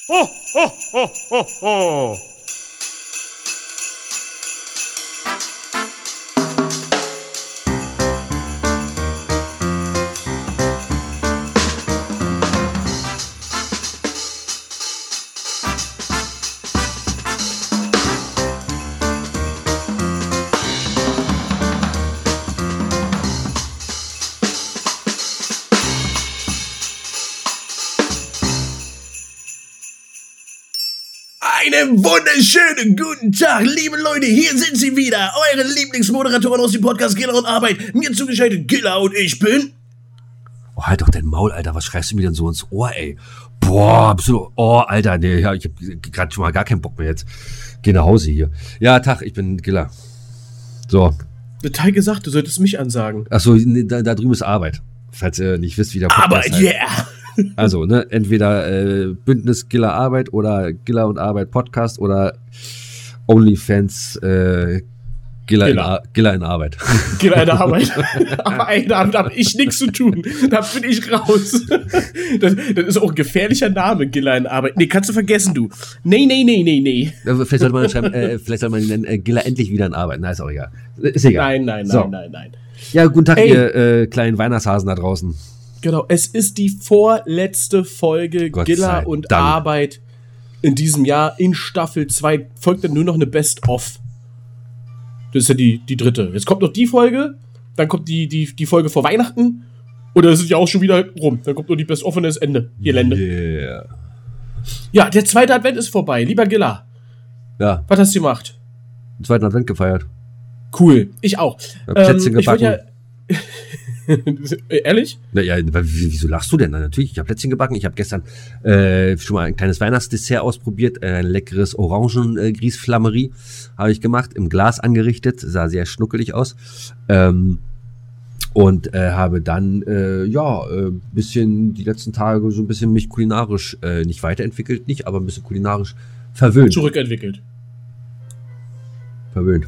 Ho, ho, ho, ho, ho. Einen wunderschönen guten Tag, liebe Leute, hier sind sie wieder, eure Lieblingsmoderatoren aus dem Podcast Giller und Arbeit, mir zugeschaltet Giller und ich bin... Oh, halt doch dein Maul, Alter, was schreibst du mir denn so ins Ohr, ey? Boah, bist du... Oh, Alter, nee, ja, ich hab gerade schon mal gar keinen Bock mehr jetzt. Geh nach Hause hier. Ja, Tag, ich bin Giller. So. Der Teil gesagt, du solltest mich ansagen. Achso, nee, da drüben ist Arbeit. Falls ihr nicht wisst, wie der Podcast Arbeit, heißt. yeah! Also, ne, entweder Bündnis Giller Arbeit oder Giller und Arbeit Podcast oder OnlyFans Giller in Arbeit. Giller in Arbeit. Aber ey, da hab ich nichts zu tun. Da bin ich raus. Das ist auch ein gefährlicher Name, Giller in Arbeit. Nee, kannst du vergessen, du. Nee. Vielleicht sollte man schreiben, ihn nennen, Giller endlich wieder in Arbeit. Na, ist auch egal. Ist egal. Nein. Ja, guten Tag, ihr kleinen Weihnachtshasen da draußen. Genau, es ist die vorletzte Folge Giller und Dank. Arbeit in diesem Jahr in Staffel 2. Folgt dann nur noch eine Best-of. Das ist ja die dritte. Jetzt kommt noch die Folge, dann kommt die Folge vor Weihnachten. Oder das ist ja auch schon wieder rum. Dann kommt nur die Best-of und das Ende. Gelände. Yeah. Ja, der zweite Advent ist vorbei. Lieber Giller. Ja. Was hast du gemacht? Den zweiten Advent gefeiert. Cool, ich auch. Plätzchen gebacken. Ehrlich? Naja, wieso lachst du denn? Na, natürlich, ich habe Plätzchen gebacken. Ich habe gestern schon mal ein kleines Weihnachtsdessert ausprobiert. Ein leckeres Orangen-Grießflammerie habe ich gemacht, im Glas angerichtet. Sah sehr schnuckelig aus. Und habe dann, bisschen die letzten Tage so ein bisschen mich kulinarisch nicht weiterentwickelt, aber ein bisschen kulinarisch verwöhnt. Zurückentwickelt. Verwöhnt.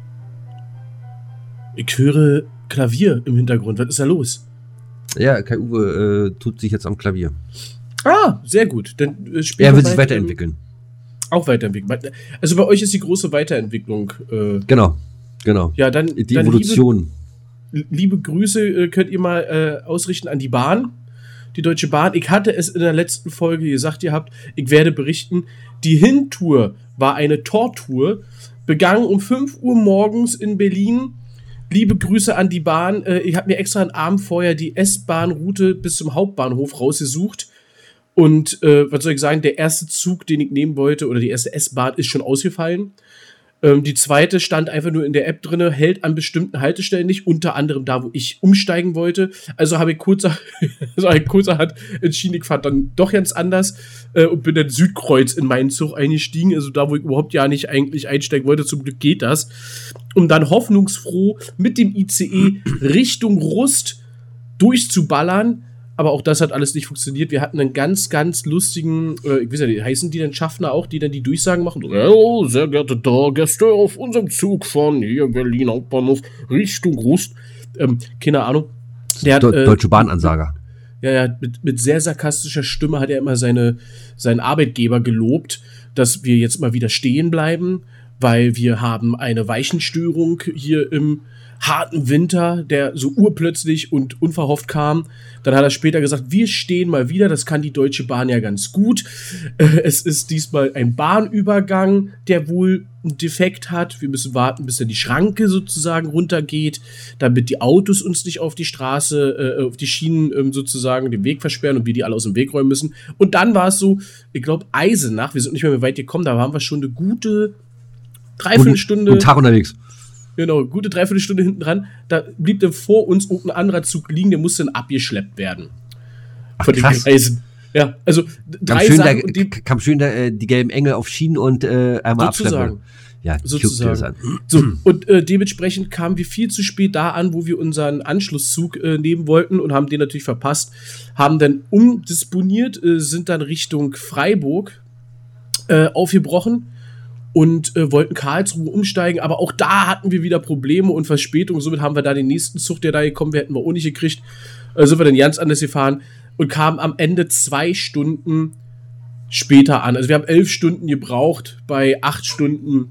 Ich höre Klavier im Hintergrund. Was ist da los? Ja, Kai Uwe tut sich jetzt am Klavier. Ah, sehr gut. Dann er will sich weiterentwickeln. Auch weiterentwickeln. Also bei euch ist die große Weiterentwicklung. Genau. Ja, dann die Evolution. Liebe Grüße könnt ihr mal ausrichten an die Bahn. Die Deutsche Bahn. Ich hatte es in der letzten Folge gesagt, ich werde berichten, die Hintour war eine Tortour, begangen um 5 Uhr morgens in Berlin. Liebe Grüße an die Bahn. Ich habe mir extra einen Abend vorher die S-Bahn-Route bis zum Hauptbahnhof rausgesucht. Und was soll ich sagen, der erste Zug, den ich nehmen wollte, oder die erste S-Bahn, ist schon ausgefallen. Die zweite stand einfach nur in der App drin, hält an bestimmten Haltestellen nicht, unter anderem da, wo ich umsteigen wollte. Also habe ich kurzerhand entschieden, ich fahre dann doch ganz anders und bin dann Südkreuz in meinen Zug eingestiegen, also da, wo ich überhaupt ja nicht eigentlich einsteigen wollte. Zum Glück geht das. Um dann hoffnungsfroh mit dem ICE Richtung Rust durchzuballern. Aber auch das hat alles nicht funktioniert. Wir hatten einen ganz, ganz lustigen, ich weiß ja nicht, heißen die denn Schaffner auch, die dann die Durchsagen machen? Oh, sehr geehrte Gäste auf unserem Zug von hier Berlin Hauptbahnhof Richtung Rust. Keine Ahnung. Der hat, Deutsche Bahnansager. Ja, mit sehr sarkastischer Stimme hat er immer seinen Arbeitgeber gelobt, dass wir jetzt mal wieder stehen bleiben, weil wir haben eine Weichenstörung hier im harten Winter, der so urplötzlich und unverhofft kam. Dann hat er später gesagt, wir stehen mal wieder, das kann die Deutsche Bahn ja ganz gut. Es ist diesmal ein Bahnübergang, der wohl einen Defekt hat. Wir müssen warten, bis dann die Schranke sozusagen runtergeht, damit die Autos uns nicht auf die Straße, auf die Schienen sozusagen den Weg versperren und wir die alle aus dem Weg räumen müssen. Und dann war es so, ich glaube, Eisenach, wir sind nicht mehr weit gekommen, da waren wir schon eine gute Dreiviertelstunde. Guten Tag unterwegs. Gute Dreiviertelstunde hinten dran. Da blieb dann vor uns ein anderer Zug liegen, der musste dann abgeschleppt werden. Ach, von den krass. Kreisen. Ja, also kam schön die gelben Engel auf Schienen und einmal abschleppen. Ja, sozusagen. So, und dementsprechend kamen wir viel zu spät da an, wo wir unseren Anschlusszug nehmen wollten und haben den natürlich verpasst. Haben dann umdisponiert, sind dann Richtung Freiburg aufgebrochen. Und wollten Karlsruhe umsteigen, aber auch da hatten wir wieder Probleme und Verspätungen. Somit haben wir da den nächsten Zug, der da gekommen wäre, hätten wir auch nicht gekriegt. Sind wir dann ganz anders gefahren und kamen am Ende 2 Stunden später an. Also wir haben 11 Stunden gebraucht bei 8 Stunden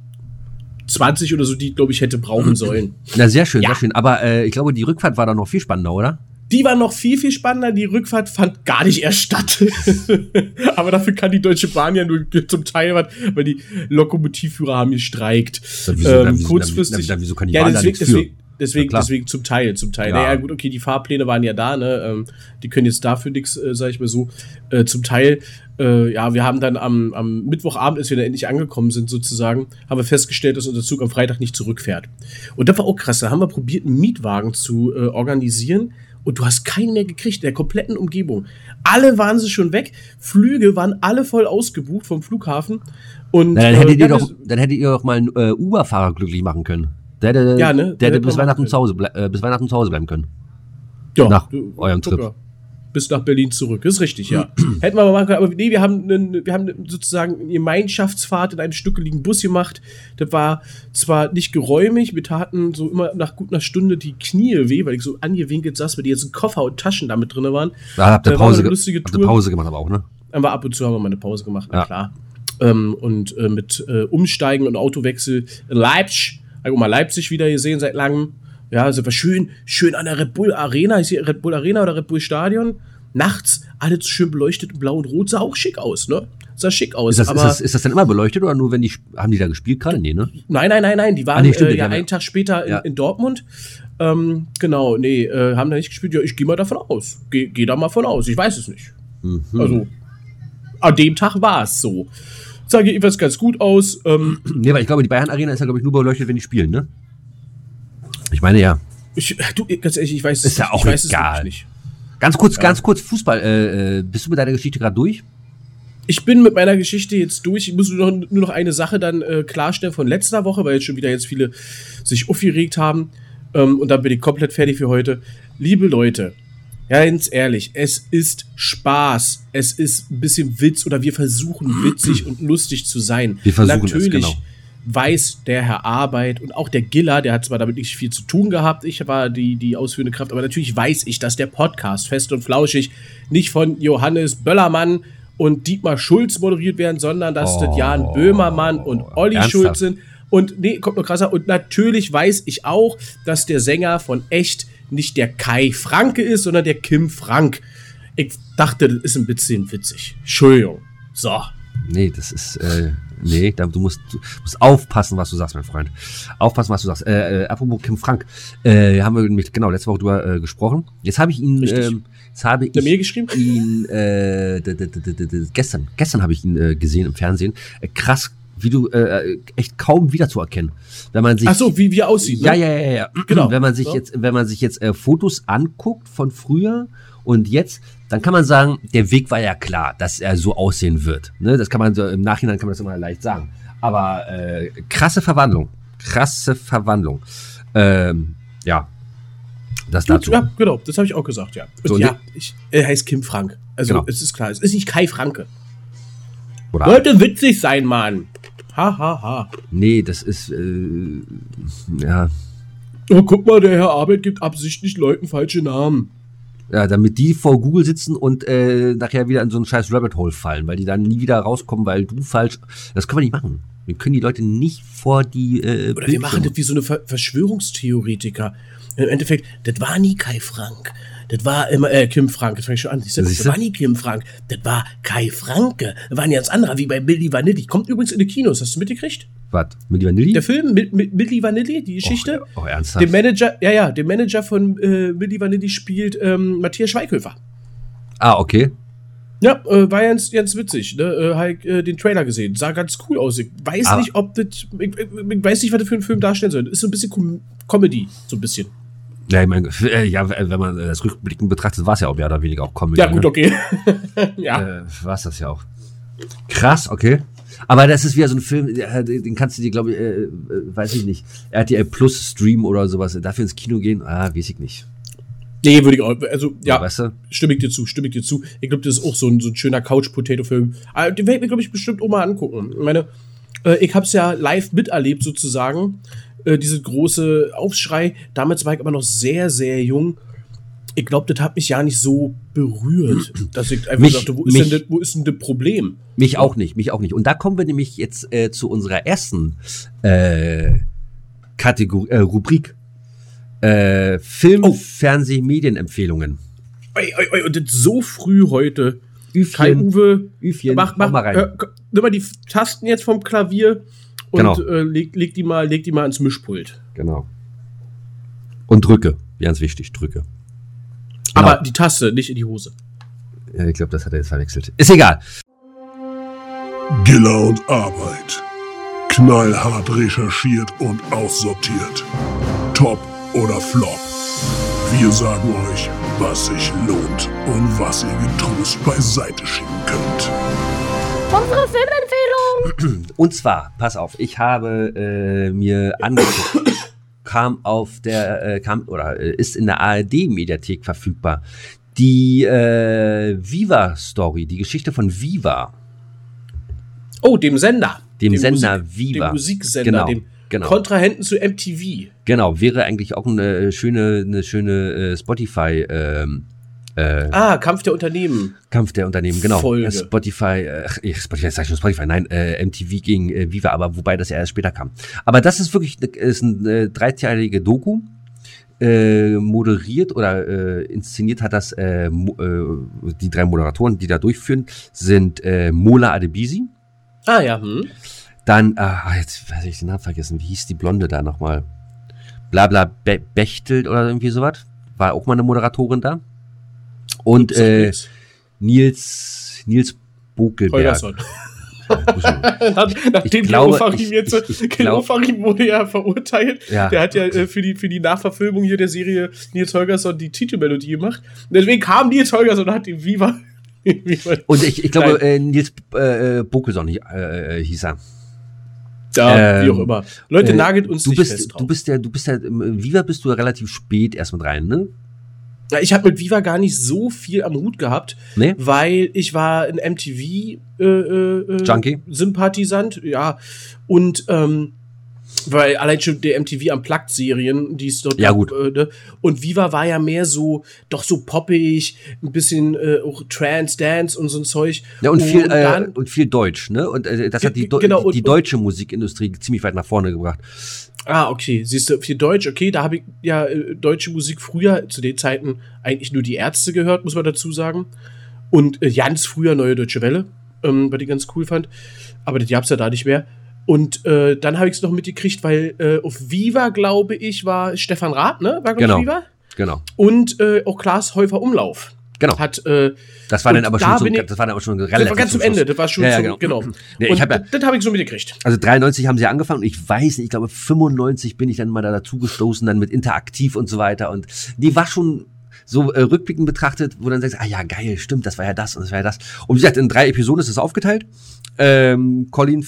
20 oder so, die, glaube ich, hätte brauchen sollen. Na, sehr schön, Ja. sehr schön. Aber ich glaube, die Rückfahrt war dann noch viel spannender, oder? Die war noch viel, viel spannender. Die Rückfahrt fand gar nicht erst statt. Aber dafür kann die Deutsche Bahn ja nur zum Teil was, weil die Lokomotivführer haben gestreikt. Kurzfristig. Wieso kann die Ja, Bahn da nichts für? deswegen zum Teil. Ja. Naja, gut, okay, die Fahrpläne waren ja da, ne? Die können jetzt dafür nichts, sag ich mal so. Zum Teil, ja, wir haben dann am Mittwochabend, als wir dann endlich angekommen sind, sozusagen, haben wir festgestellt, dass unser Zug am Freitag nicht zurückfährt. Und das war auch krass. Da haben wir probiert, einen Mietwagen zu organisieren. Und du hast keinen mehr gekriegt, in der kompletten Umgebung. Alle waren sie schon weg. Flüge waren alle voll ausgebucht vom Flughafen. Und Na, dann hättet ihr doch mal einen Uber-Fahrer glücklich machen können. Der hätte bis Weihnachten zu Hause bleiben können. Ja, Nach eurem Trip. Ja. Bis nach Berlin zurück. Das ist richtig, ja. Hätten wir mal machen können, aber nee, wir haben sozusagen eine Gemeinschaftsfahrt in einen stückeligen Bus gemacht. Das war zwar nicht geräumig, wir taten so immer nach gut einer Stunde die Knie weh, weil ich so angewinkelt saß, weil die jetzt Koffer und Taschen damit drin waren. Da habt ihr Pause gemacht, aber auch, ne? Aber ab und zu haben wir mal eine Pause gemacht, na Ja. klar. Und mit Umsteigen und Autowechsel in Leipzig, habe ich auch mal Leipzig wieder gesehen seit langem. Ja, also war schön an der Red Bull Arena, ist hier Red Bull Arena oder Red Bull Stadion. Nachts, alles schön beleuchtet in blau und rot, sah auch schick aus, ne? Sah schick aus. Ist das denn immer beleuchtet oder nur, haben die da gespielt gerade? Nee, ne? Nein, die waren stimmt, einen Tag später in Dortmund. Genau, haben da nicht gespielt. Ja, ich gehe mal davon aus. Geh da mal von aus, ich weiß es nicht. Mhm. Also, an dem Tag war es so. Sah jedenfalls ganz gut aus. Nee, weil ich glaube, die Bayern Arena ist ja, glaube ich, nur beleuchtet, wenn die spielen, ne? Ich meine, ja. Ganz ehrlich, ich weiß es Ist ja auch ich weiß egal. Es nicht. Ganz kurz, Fußball. Bist du mit deiner Geschichte gerade durch? Ich bin mit meiner Geschichte jetzt durch. Ich muss nur noch eine Sache dann klarstellen von letzter Woche, weil jetzt schon wieder viele sich aufgeregt haben. Und dann bin ich komplett fertig für heute. Liebe Leute, ganz ehrlich, es ist Spaß. Es ist ein bisschen Witz oder wir versuchen witzig und lustig zu sein. Wir versuchen Natürlich es, genau. weiß der Herr Arbeit und auch der Giller, der hat zwar damit nicht viel zu tun gehabt, ich war die ausführende Kraft, aber natürlich weiß ich, dass der Podcast Fest und Flauschig nicht von Johannes Böllermann und Dietmar Schulz moderiert werden, sondern dass das Jan Böhmermann und Olli ernsthaft? Schulz sind. Und nee, kommt noch krasser. Und natürlich weiß ich auch, dass der Sänger von Echt nicht der Kai Franke ist, sondern der Kim Frank. Ich dachte, das ist ein bisschen witzig. Entschuldigung. So. Nee, das ist, du musst aufpassen, was du sagst, mein Freund. Aufpassen, was du sagst. Apropos Kim Frank, haben wir nämlich, genau, letzte Woche drüber gesprochen. Jetzt habe ich ihn, Hat er mir geschrieben? Gestern habe ich ihn gesehen im Fernsehen. Krass, wie du, echt kaum wiederzuerkennen. Wenn man sich, ach so, wie er aussieht, ne? Ja. Genau. Wenn man sich jetzt Fotos anguckt von früher und jetzt, dann kann man sagen, der Weg war ja klar, dass er so aussehen wird. Ne? Das kann man so, im Nachhinein kann man das immer leicht sagen. Aber krasse Verwandlung. Ja. Das dazu. Ja, genau, das habe ich auch gesagt, ja. Und So, ja, er heißt Kim Frank. Also, Genau. es ist klar, es ist nicht Kai Franke. Oder? Sollte witzig sein, Mann. Ha. Nee, das ist, ja. Oh, guck mal, der Herr Arbeit gibt absichtlich Leuten falsche Namen. Ja, damit die vor Google sitzen und nachher wieder in so einen scheiß Rabbit Hole fallen, weil die dann nie wieder rauskommen, weil du falsch. Das können wir nicht machen. Wir können die Leute nicht vor die. Oder wir machen das wie so eine Verschwörungstheoretiker. Im Endeffekt, das war nie Kai Frank. Das war immer, Kim Frank, das fange ich schon an. Das war nie Kim Frank. Das war Kai Franke. Das war ein ganz anderer, wie bei Milli Vanilli. Kommt übrigens in die Kinos, hast du mitgekriegt? Was? Mit Vanilli? Der Film mit Milli Vanilli, die Geschichte. Oh, ernsthaft? Den Manager von Milli Vanilli spielt Matthias Schweighöfer. Ah, okay. Ja, war ganz witzig. Ne? Halt den Trailer gesehen. Sah ganz cool aus. Ich weiß nicht, ob das. Ich weiß nicht, was das für ein Film darstellen soll. Das ist so ein bisschen Comedy, so ein bisschen. Ja, ich meine, wenn man das rückblickend betrachtet, war es ja auch mehr oder weniger auch Comedy. Ja, gut, ne? okay. Ja. War es das ja auch. Krass, okay. Aber das ist wieder so ein Film, den kannst du dir, glaube ich, weiß ich nicht, RTL Plus streamen oder sowas, dafür ins Kino gehen, weiß ich nicht. Nee, würde ich auch. Also, ja, weißt du? stimme ich dir zu. Ich glaube, das ist auch so ein schöner Couch-Potato-Film. Den werde ich mir, glaube ich, bestimmt auch mal angucken. Ich meine, ich habe es ja live miterlebt, sozusagen. Diese große Aufschrei. Damals war ich aber noch sehr, sehr jung. Ich glaube, das hat mich ja nicht so berührt, dass ich einfach dachte, wo ist denn das Problem? Mich auch nicht. Und da kommen wir nämlich jetzt zu unserer ersten Rubrik. Film, Fernseh, Medienempfehlungen. Und das so früh heute. Kai Uwe, mach mal rein. Nimm mal die Tasten jetzt vom Klavier und leg die mal ans Mischpult. Genau. Und drücke. Ganz wichtig, drücke. Genau. Aber die Taste, nicht in die Hose. Ja, ich glaube, das hat er jetzt verwechselt. Ist egal. Giller und Arbeit. Knallhart recherchiert und aussortiert. Top oder Flop. Wir sagen euch, was sich lohnt und was ihr getrost beiseite schieben könnt. Unsere Filmempfehlung! Und zwar, pass auf, ich habe mir angeguckt, ist in der ARD-Mediathek verfügbar, die Viva-Story, die Geschichte von Viva. Oh, dem Sender. Dem Sender Viva. Dem Musiksender, dem Kontrahenten zu MTV. Genau, wäre eigentlich auch eine schöne Spotify Kampf der Unternehmen. Kampf der Unternehmen, genau. Folge. Spotify, nein, MTV gegen Viva, aber wobei das ja erst später kam. Aber das ist wirklich eine dreiteilige Doku. Moderiert oder inszeniert hat das die drei Moderatoren, die da durchführen, sind Mola Adebisi. Ah ja. Dann, jetzt weiß ich den Namen vergessen, wie hieß die Blonde da nochmal? Blabla Bechtel oder irgendwie sowas. War auch mal eine Moderatorin da. Und Nils Bokelberg. Nachdem Kilo Farim wurde ja verurteilt. Ja. Der hat ja für die Nachverfilmung hier der Serie Nils Holgersson die Titelmelodie gemacht. Und deswegen kam Nils Holgersson und hat die Viva. Und ich glaube, Nils Bokelson hieß er. Ja, wie auch immer. Leute, nagelt uns nicht fest drauf. Du bist ja, Viva bist du ja relativ spät erst mit rein, ne? Ja, ich habe mit Viva gar nicht so viel am Hut gehabt, weil ich war ein MTV Junkie? Sympathisant, ja, und weil allein schon der MTV Unplugged-Serien, die es dort gab, gut. Und Viva war ja mehr so, doch so poppig, ein bisschen auch Trance, Dance und so ein Zeug. Ja, und viel Deutsch, ne? Und das hat die deutsche Musikindustrie ziemlich weit nach vorne gebracht. Ah, okay. Siehst du, viel Deutsch, okay, da habe ich ja deutsche Musik früher, zu den Zeiten, eigentlich nur die Ärzte gehört, muss man dazu sagen. Und ganz früher Neue Deutsche Welle, was ich ganz cool fand. Aber das gab's ja da nicht mehr. Und dann habe ich es noch mitgekriegt, weil auf Viva, glaube ich, war Stefan Raab, ne? War, glaube ich, Viva. Genau. Und auch Klaas Häufer Umlauf. Genau. Das war dann aber schon relativ. Das war ganz zum Ende. Das war schon genau. Nee, und das habe ich so mitgekriegt. Also 93 haben sie angefangen und ich weiß nicht, ich glaube 95 bin ich dann mal dazu gestoßen, dann mit Interaktiv und so weiter. Und die war schon so rückblickend betrachtet, wo dann sagst, ja geil, stimmt, das war ja das und das war ja das. Und wie gesagt, in 3 Episoden ist es aufgeteilt. Colin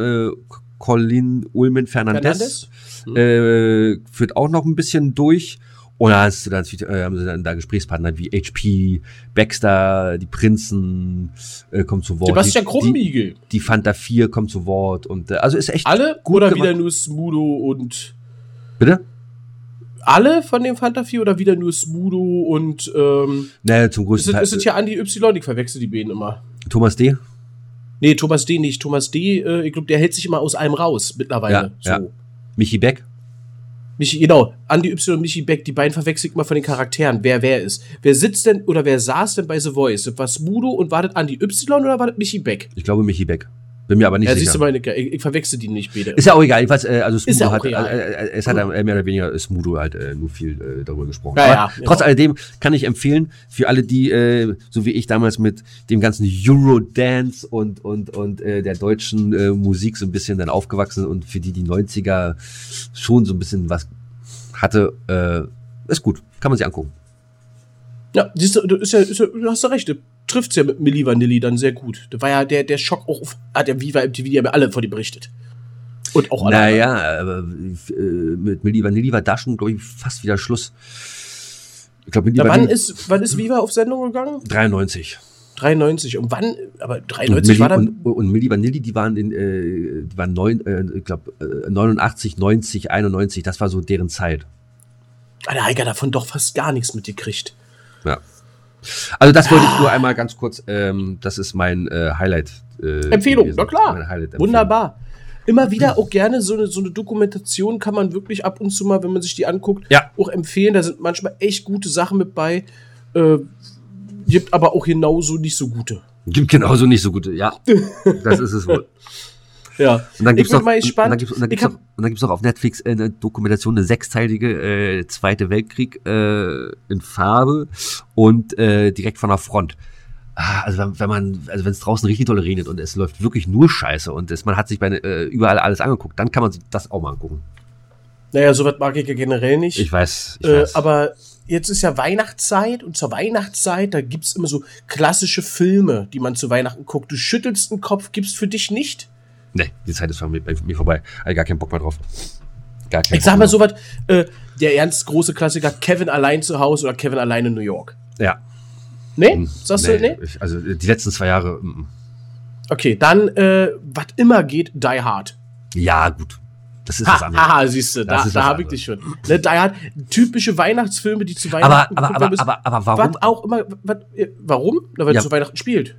Ullman Fernandes führt auch noch ein bisschen durch. Und da haben sie dann da Gesprächspartner wie HP, Baxter, die Prinzen kommen zu Wort. Sebastian Krumbiegel. Die Fanta 4 kommt zu Wort. Und also ist echt alle gut oder gemacht. wieder nur Smudo und... Bitte? Alle von dem Fanta 4 oder wieder nur Smudo und... Naja, zum größten Teil. Ist es ja Andi Y, ich verwechsel die beiden immer. Thomas D.? Nee, Thomas D. nicht. Thomas D., ich glaube, der hält sich immer aus allem raus mittlerweile. Ja. Michi Beck? Genau, Andi Y und Michi Beck, die beiden verwechseln immer von den Charakteren, wer ist. Wer sitzt denn oder wer saß denn bei The Voice? War Smudo und war das Andi Y oder war das Michi Beck? Ich glaube Michi Beck. Bin mir aber nicht sicher. Siehst du mal, ich verwechsel die nicht beide. Ist ja auch egal. Jedenfalls, also Smudo ist ja hat, es hat mehr oder weniger Smudo halt nur viel darüber gesprochen. Ja, aber trotz alledem kann ich empfehlen, für alle, die, so wie ich damals mit dem ganzen Eurodance und der deutschen Musik so ein bisschen dann aufgewachsen sind und für die 90er schon so ein bisschen was hatte, ist gut. Kann man sich angucken. Ja, siehst du, du hast ja recht, du triffst ja mit Milli Vanilli dann sehr gut. Da war ja der Schock auch hat der Viva MTV, die haben ja alle von dir berichtet. Und auch alle. Naja, aber mit Milli Vanilli war da schon, glaube ich, fast wieder Schluss. Ich glaube, wann ist Viva auf Sendung gegangen? 93. 93. Und wann? Aber 93 war dann. Und Milli Vanilli, die waren ich glaube 89, 90, 91. Das war so deren Zeit. Der Heiger davon doch fast gar nichts mitgekriegt. Ja. Also das wollte ich nur einmal ganz kurz, das ist mein Highlight. Empfehlung, gewesen. na klar. Meine Highlight-Empfehlung. Wunderbar. Immer wieder auch gerne so eine Dokumentation kann man wirklich ab und zu mal, wenn man sich die anguckt, Ja. auch empfehlen. Da sind manchmal echt gute Sachen mit bei. Gibt aber auch genauso nicht so gute. Gibt genauso nicht so gute, ja. Das ist es wohl. Ja. Und dann gibt's bin noch, mal gespannt. und dann gibt's noch auf Netflix eine Dokumentation, eine 6-teilige Zweite Weltkrieg in Farbe und direkt von der Front. Also wenn es draußen richtig doll regnet und es läuft wirklich nur Scheiße und man hat sich überall alles angeguckt, dann kann man sich das auch mal angucken. Naja, sowas mag ich ja generell nicht. Ich weiß. Aber jetzt ist ja Weihnachtszeit und zur Weihnachtszeit, da gibt's immer so klassische Filme, die man zu Weihnachten guckt. Du schüttelst den Kopf, gibt's für dich nicht? Nee, die Zeit ist bei mir vorbei. Habe gar keinen Bock mehr drauf. Ich sag mal sowas, der ernst große Klassiker, Kevin allein zu Hause oder Kevin allein in New York. Ja. Nee? Sagst du, nee? Also die letzten 2 Jahre. Okay, dann, was immer geht, Die Hard. Ja, gut. Das ist was anderes. Haha, siehst du, da habe ich dich schon. Ne, Die Hard, typische Weihnachtsfilme, die zu Weihnachten Aber warum? Was auch immer, warum? Na, weil Ja. es zu Weihnachten spielt.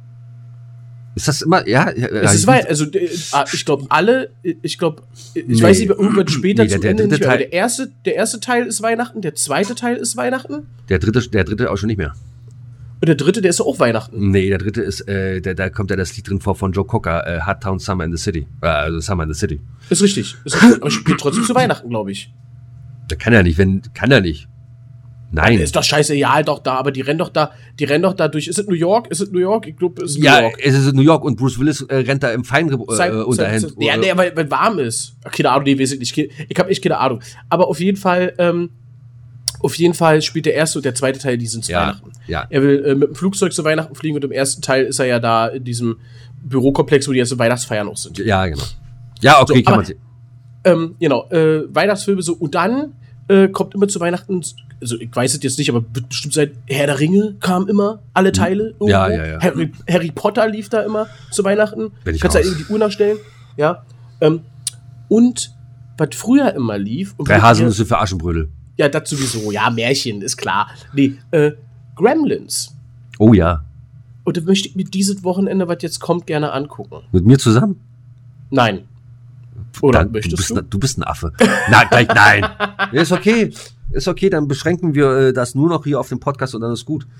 Ist das immer, ja? Es ist also ich glaube ich Nee. weiß nicht, irgendwann später Nee, zum der Ende dritte nicht mehr. Teil- Der erste Teil ist Weihnachten, der zweite Teil ist Weihnachten Der dritte auch schon nicht mehr. und der dritte, der ist auch Weihnachten. Nee, der dritte ist, da kommt ja das Lied drin vor von Joe Cocker, Hot Town Summer in the City. Also Summer in the City. Ist richtig. Aber spielt trotzdem zu Weihnachten, glaube ich. Der kann ja nicht. Nein. Ist doch scheißegal doch da, aber die rennen doch da durch. Ist es New York? Ich glaube, es ist New Ja, York. es ist New York und Bruce Willis rennt da im Unterhemd. Ja, weil warm ist. Keine Ahnung, nee, weiß ich nicht. Ich habe echt keine Ahnung. Aber auf jeden Fall spielt der erste und der zweite Teil, die sind zu Weihnachten. Ja. Er will mit dem Flugzeug zu Weihnachten fliegen und im ersten Teil ist er ja da in diesem Bürokomplex, wo die erste Weihnachtsfeiern auch sind. Ja, genau. Ja, okay, So, kann aber- man sehen. Weihnachtsfilme so. Und dann kommt immer zu Weihnachten, also ich weiß es jetzt nicht, aber wird bestimmt seit Herr der Ringe kam immer, alle Teile. Irgendwo. Ja. Harry Potter lief da immer zu Weihnachten. Bin ich Kannst du raus. da eben die Uhr nachstellen. Ja. Und was früher immer lief. Und 3 Haselnüsse für Aschenbrödel. Ja, das sowieso. Ja, Märchen, ist klar. Nee, Gremlins. Oh ja. Und da möchte ich mir dieses Wochenende, was jetzt kommt, gerne angucken. Mit mir zusammen? Nein. Oder Dann, möchtest du? Du bist ein Affe. Nein. Ja, ist okay, dann beschränken wir das nur noch hier auf den Podcast und dann ist gut.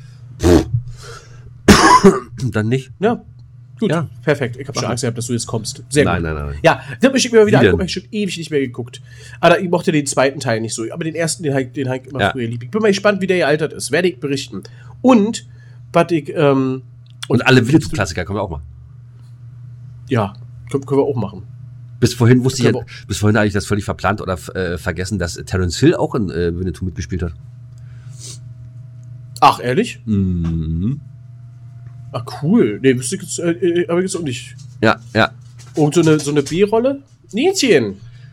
Dann nicht. Ja. Gut, Ja. perfekt. Ich habe schon Angst gehabt, dass du jetzt kommst. Sehr gut. Nein. Ja, das möchte ich mir mal wieder Wie denn? angucken. Ich habe schon ewig nicht mehr geguckt. Aber ich mochte den zweiten Teil nicht so. Aber den ersten, den habe ich immer Ja. früher lieb. Ich bin mal gespannt, wie der gealtert ist. Werde ich berichten. Und, was ich, Und alle Winnetou-Klassiker kommen wir auch mal. ja, können wir auch machen. Bis vorhin Können wir- habe ich das völlig verplant oder vergessen, dass Terence Hill auch in Winnetou mitgespielt hat. Ach, ehrlich? Mhm. Ach, cool. Nee, wüsste ich jetzt, aber jetzt auch nicht. Ja. Und so eine B-Rolle? Nienchen.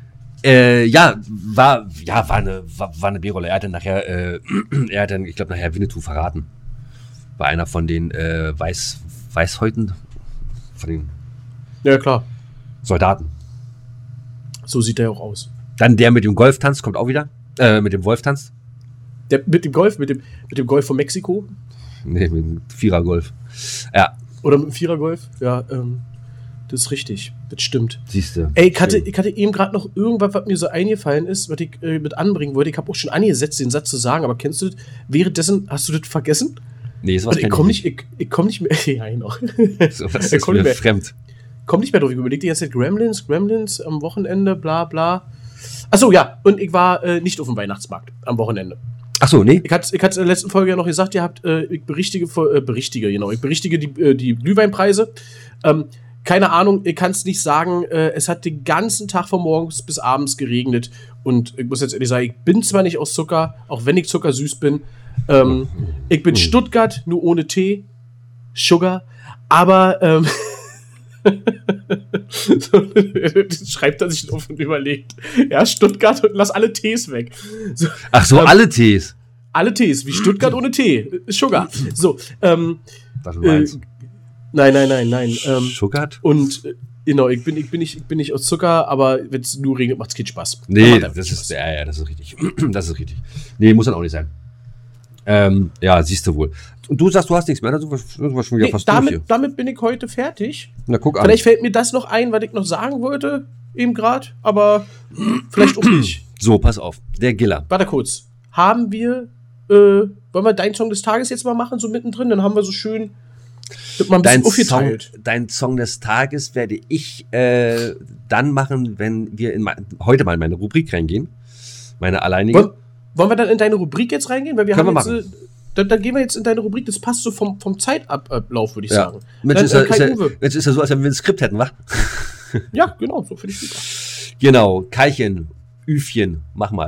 War eine B-Rolle. Er hat dann nachher, ich glaube, nachher Winnetou verraten. War einer von den Weißhäuten, von den Ja, klar. Soldaten. So sieht der auch aus. Dann der mit dem Golf tanzt, kommt auch wieder. Mit dem Wolf tanzt. Der mit dem Golf, mit dem Golf von Mexiko? Nee, mit dem Vierer-Golf. Ja, Oder mit dem Vierer-Golf? Ja, das ist richtig. Das stimmt. siehst du. Ey, ich hatte eben gerade noch irgendwas, was mir so eingefallen ist, was ich mit anbringen wollte. Ich habe auch schon angesetzt, den Satz zu sagen, aber kennst du das? Währenddessen, hast du das vergessen? Nee, sowas Also kenn ich ich komme nicht mehr. Ja, noch. So, das Ich ist komm mir nicht mehr. fremd. Komm nicht mehr drauf. Ich überlege die ganze Zeit Gremlins am Wochenende, bla bla. Achso, ja. Und ich war nicht auf dem Weihnachtsmarkt am Wochenende. Ach so, nee. Ich hatte in der letzten Folge ja noch gesagt, ich berichtige die Glühweinpreise. Keine Ahnung, ich kann es nicht sagen. Es hat den ganzen Tag von morgens bis abends geregnet. Und ich muss jetzt ehrlich sagen, ich bin zwar nicht aus Zucker, auch wenn ich zuckersüß bin. Ich bin Stuttgart, nur ohne Tee, Sugar. Aber das schreibt er sich auf und überlegt. Ja, Stuttgart und lass alle Tees weg. So, Ach so, alle Tees. alle Tees, wie Stuttgart ohne Tee. Sugar. So, Das meinst nein. Sugar? Und genau, ich bin nicht aus Zucker, aber wenn es nur regnet, macht's keinen Spaß. Nee, Macht einfach das keinen ist, Spaß. das ist richtig. Das ist richtig. Nee, muss dann auch nicht sein. Ja, siehst du wohl. Und du sagst, du hast nichts mehr, dann sind wir schon wieder fast durch hier. Damit bin ich heute fertig. Na, guck an. Vielleicht fällt mir das noch ein, was ich noch sagen wollte, eben gerade, aber vielleicht auch nicht. So, pass auf. Der Giller. Warte kurz. Haben wir, wollen wir deinen Song des Tages jetzt mal machen, so mittendrin? Dann haben wir so schön, wird mal ein bisschen aufgeteilt. Dein Song des Tages werde ich dann machen, wenn wir heute mal in meine Rubrik reingehen. Meine alleinige. Wollen wir dann in deine Rubrik jetzt reingehen? Weil wir Können haben wir jetzt, dann gehen wir jetzt in deine Rubrik. Das passt so vom Zeitablauf, würde ich sagen. Mensch, dann, ist ja so, als wenn wir ein Skript hätten, wa? Ja, genau, so finde ich super. Genau, Keilchen, Üfchen, mach mal.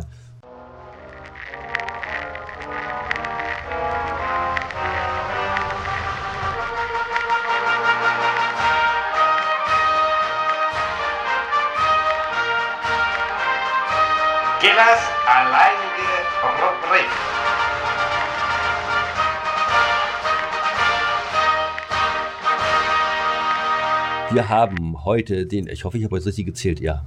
Gillers alleinige Rubrik. Wir haben heute ich hoffe, ich habe jetzt richtig gezählt, ja.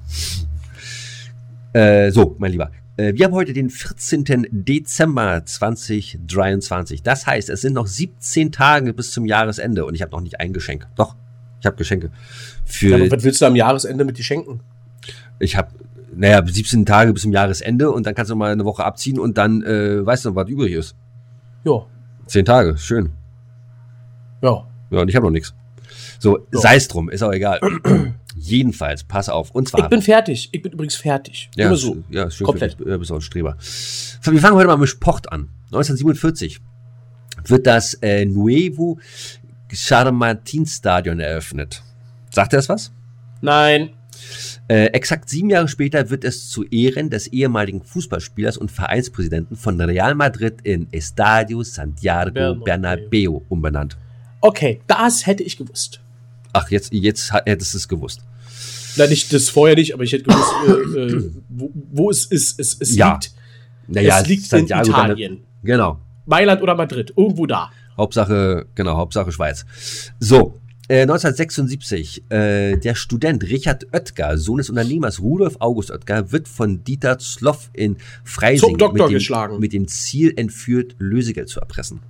So, mein Lieber. Wir haben heute den 14. Dezember 2023. Das heißt, es sind noch 17 Tage bis zum Jahresende und ich habe noch nicht ein Geschenk. Doch, ich habe Geschenke. Aber was willst du am Jahresende mit dir schenken? Ich habe 17 Tage bis zum Jahresende und dann kannst du mal eine Woche abziehen und dann weißt du noch, was übrig ist. Ja. 10 Tage, schön. Ja. Ja, und ich habe noch nichts. So, sei es drum, ist auch egal. Jedenfalls, pass auf. Und zwar. Ich bin fertig. Ich bin übrigens fertig. Ja, immer so. Ja, schön. Komplett. Du bist auch ein Streber. Wir fangen heute mal mit Sport an. 1947 wird das Nuevo Chamartín Stadion eröffnet. Sagt ihr das was? Nein. Exakt 7 Jahre später wird es zu Ehren des ehemaligen Fußballspielers und Vereinspräsidenten von Real Madrid in Estadio Santiago Bernabéu umbenannt. Okay, das hätte ich gewusst. Ach, jetzt hättest du es gewusst. Nein, das vorher nicht, aber ich hätte gewusst, wo es ist. Es liegt, naja, es liegt Santiago in Italien. Genau. Mailand oder Madrid, irgendwo da. Hauptsache Schweiz. So, 1976, der Student Richard Oetker, Sohn des Unternehmers Rudolf August Oetker, wird von Dieter Zloff in Freising mit dem Ziel entführt, Lösegeld zu erpressen.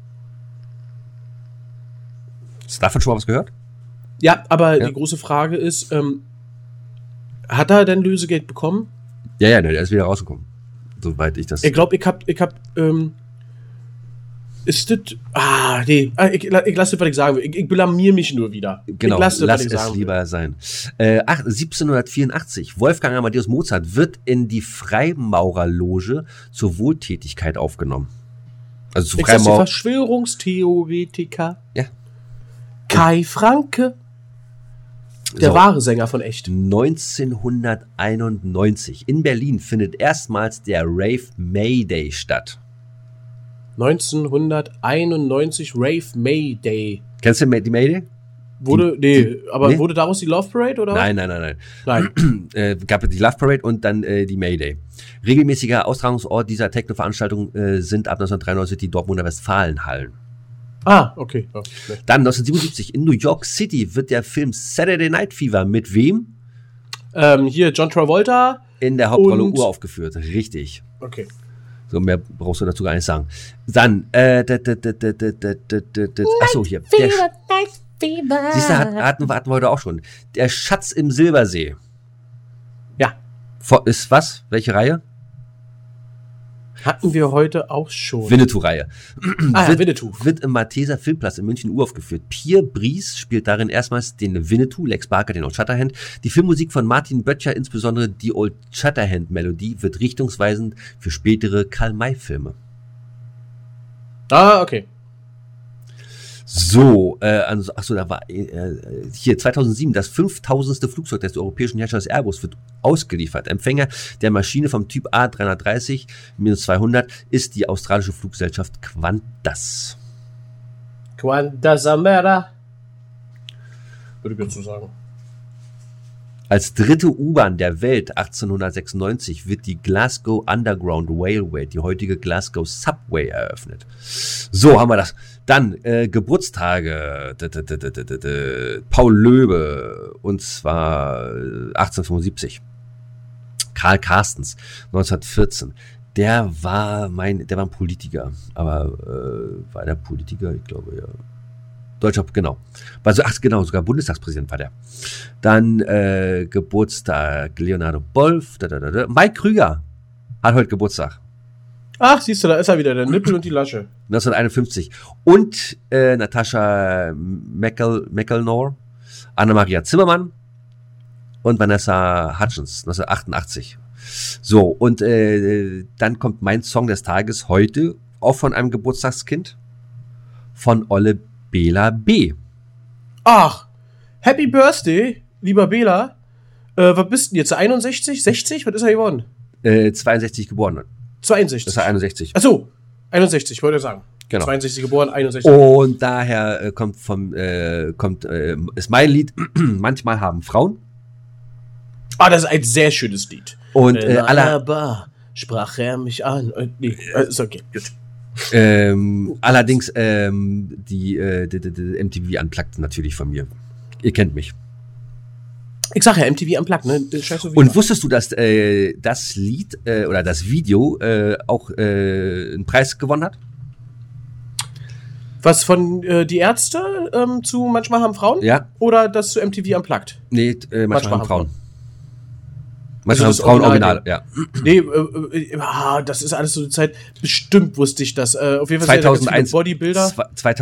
Hast du davon schon mal was gehört? Ja, aber die große Frage ist, hat er denn Lösegeld bekommen? Ja, der ist wieder rausgekommen. Soweit ich das... Ich glaube, ist das... nee. Ich lasse das, was ich sagen will. Ich blamier mich nur wieder. Genau, lass es lieber sein. 1784. Wolfgang Amadeus Mozart wird in die Freimaurerloge zur Wohltätigkeit aufgenommen. Also zu Verschwörungstheoretiker. Ja. Kai Franke. Der wahre Sänger von echt. 1991. In Berlin findet erstmals der Rave Mayday statt. 1991 Rave Mayday. Kennst du die Mayday? Wurde daraus die Love Parade, oder? Nein. Gab es die Love Parade und dann die Mayday. Regelmäßiger Austragungsort dieser Techno-Veranstaltung sind ab 1993 die Dortmunder Westfalenhallen. Okay. Oh, dann 1977 in New York City wird der Film Saturday Night Fever mit wem? Hier John Travolta. In der Hauptrolle uraufgeführt. Richtig. Okay. So, mehr brauchst du dazu gar nicht sagen. Dann, achso, hier. Siehst du, hatten wir heute auch schon. Der Schatz im Silbersee. Ja. Ist was? Welche Reihe? Hatten wir heute auch schon. Winnetou-Reihe. Winnetou. Wird im Malteser Filmplatz in München uraufgeführt. Pierre Brice spielt darin erstmals den Winnetou, Lex Barker den Old Shatterhand. Die Filmmusik von Martin Böttcher, insbesondere die Old Shatterhand-Melodie, wird richtungsweisend für spätere Karl-May-Filme. Okay. So, da war hier 2007 das 5000. Flugzeug des europäischen Herstellers Airbus wird ausgeliefert. Empfänger der Maschine vom Typ A330-200 ist die australische Fluggesellschaft Qantas. Qantas Amera. Würde ich jetzt so sagen. Als dritte U-Bahn der Welt 1896 wird die Glasgow Underground Railway, die heutige Glasgow Subway, eröffnet. So, haben wir das. Dann Geburtstage. Paul Löbe, und zwar 1875. Karl Carstens, 1914. Der war ein Politiker. Aber war der Politiker? Ich glaube, ja. Deutscher, genau. Genau, sogar Bundestagspräsident war der. Dann Geburtstag Leonardo Bolf. Mike Krüger hat heute Geburtstag. Ach, siehst du, da ist er wieder, der Nippel und die Lasche. 1951. Und Natascha McElnor, Anna-Maria Zimmermann und Vanessa Hutchins, 1988. So, und dann kommt mein Song des Tages heute, auch von einem Geburtstagskind, von Olle Bela B. Ach, Happy Birthday, lieber Bela. Was bist du denn jetzt? 61? 60? Was ist er geworden? 62 geboren. 62. Das ist 61. Achso, 61, wollte ich sagen. Genau. 62 geboren, 61. Und daher ist mein Lied, manchmal haben Frauen. Ah, das ist ein sehr schönes Lied. Und sprach er mich an. Nee, ist okay, gut. Allerdings die MTV Unplugged natürlich von mir. Ihr kennt mich. Ich sag ja, MTV Unplugged, ne? Und wusstest du, dass das Lied oder das Video auch einen Preis gewonnen hat? Was von die Ärzte zu Manchmal haben Frauen? Ja. Oder das zu MTV Unplugged? Nee, manchmal haben Frauen. Also manchmal haben Frauen Original, ja. Nee, das ist alles so eine Zeit. Bestimmt wusste ich das. Auf jeden Fall 2001 Bodybuilder.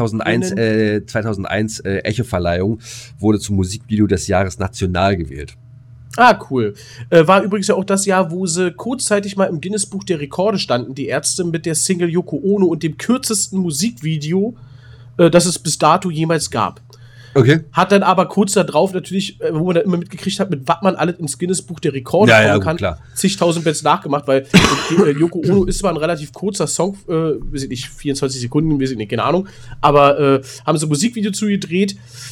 2001 Echo-Verleihung wurde zum Musikvideo des Jahres national gewählt. Ah, cool. War übrigens ja auch das Jahr, wo sie kurzzeitig mal im Guinness-Buch der Rekorde standen, die Ärzte mit der Single Yoko Ono und dem kürzesten Musikvideo, das es bis dato jemals gab. Okay. Hat dann aber kurz darauf natürlich, wo man dann immer mitgekriegt hat, mit was man alles ins Guinness-Buch der Rekorde kommen kann, klar. zigtausend Bands nachgemacht, weil Yoko Ono ist zwar ein relativ kurzer Song, weiß ich nicht, 24 Sekunden, weiß ich nicht, keine Ahnung, aber haben sie ein Musikvideo zugedreht,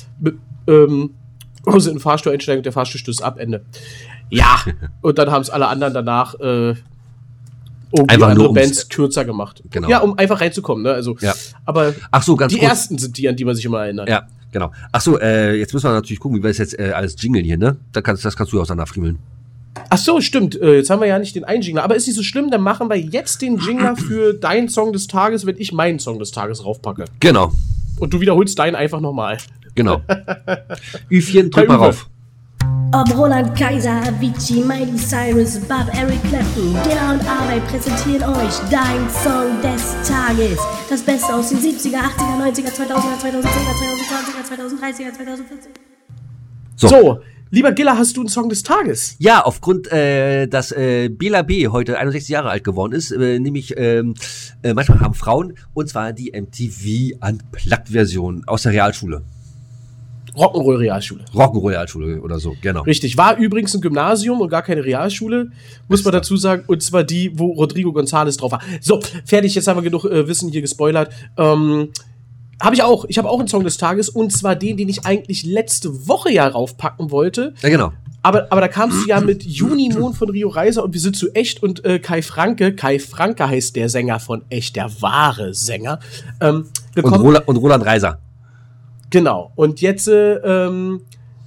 wo sie in den Fahrstuhl einsteigen und der Fahrstuhl stößt ab, Ende. Ja, und dann haben es alle anderen danach andere Bands kürzer gemacht. Genau. Ja, um einfach reinzukommen, ne? Also, ja. Aber ach so, ganz die kurz. ersten sind die, an die man sich immer erinnert. Ja, genau. Ach so, jetzt müssen wir natürlich gucken, wie wir das jetzt alles jingeln hier, ne? Das kannst du auseinanderfriemeln. Ach so, stimmt. Jetzt haben wir ja nicht den einen Jingler. Aber ist nicht so schlimm, dann machen wir jetzt den Jingler für deinen Song des Tages, wenn ich meinen Song des Tages raufpacke. Genau. Und du wiederholst deinen einfach nochmal. Genau. Ü4, drück mal rauf. Ob Roland Kaiser, Avicii, Miley Cyrus, Bob, Eric Clapton, Dilla und Arbeit präsentieren euch dein Song des Tages. Das Beste aus den 70er, 80er, 90er, 2000er, 2010er, 2020er, 2030er, 2040er. So, lieber Gilla, hast du einen Song des Tages? Ja, aufgrund, dass Bela B. heute 61 Jahre alt geworden ist, nehme ich manchmal haben Frauen, und zwar die MTV Unplugged-Version aus der Realschule. Rock'n'Roll-Realschule oder so, genau. Richtig, war übrigens ein Gymnasium und gar keine Realschule, muss man dazu sagen, und zwar die, wo Rodrigo González drauf war. So, fertig, jetzt haben wir genug Wissen hier gespoilert. Ich habe auch einen Song des Tages, und zwar den ich eigentlich letzte Woche ja raufpacken wollte. Ja, genau. Aber da kamst du ja mit Junimond von Rio Reiser und wir sind zu Echt und Kai Franke heißt der Sänger von Echt, der wahre Sänger. Und Roland Reiser. Genau. Und jetzt Roland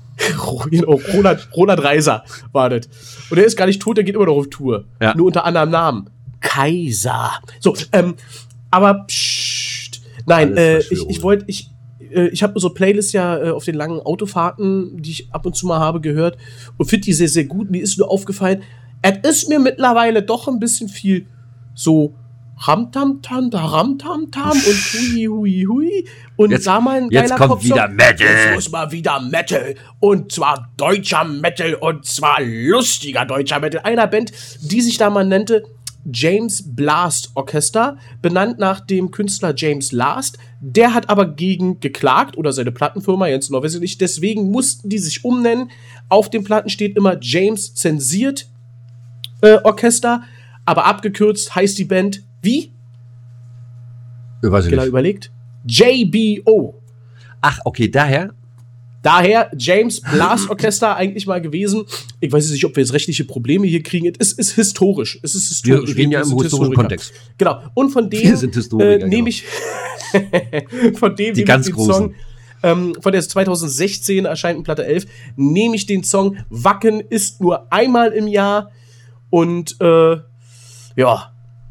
Reiser war das. Und der ist gar nicht tot, der geht immer noch auf Tour. Ja. Nur unter anderem Namen. Kaiser. So, aber nein, ich habe so Playlists ja auf den langen Autofahrten, die ich ab und zu mal habe, gehört und finde die sehr, sehr gut. Mir ist nur aufgefallen, es ist mir mittlerweile doch ein bisschen viel so Ram-Tam-Tam und Hui. Und jetzt, da mal ein jetzt geiler kommt wieder Metal. Jetzt muss mal wieder Metal. Und zwar deutscher Metal. Und zwar lustiger deutscher Metal. Einer Band, die sich da mal nannte James Blast Orchester, benannt nach dem Künstler James Last. Der hat aber gegen geklagt, oder seine Plattenfirma, Jens noch weiß ich nicht. Deswegen mussten die sich umnennen. Auf den Platten steht immer James Zensiert Orchester. Aber abgekürzt heißt die Band wie? Weiß ich nicht. Überlegt. JBO. Ach, okay, daher James Blast Orchester eigentlich mal gewesen. Ich weiß nicht, ob wir jetzt rechtliche Probleme hier kriegen. Es ist historisch. Wir reden ja im historischen Kontext. Genau. Und von dem nehme ich von dem die ganz großen Song, von der 2016 erscheinten Platte 11, nehme ich den Song Wacken ist nur einmal im Jahr. Und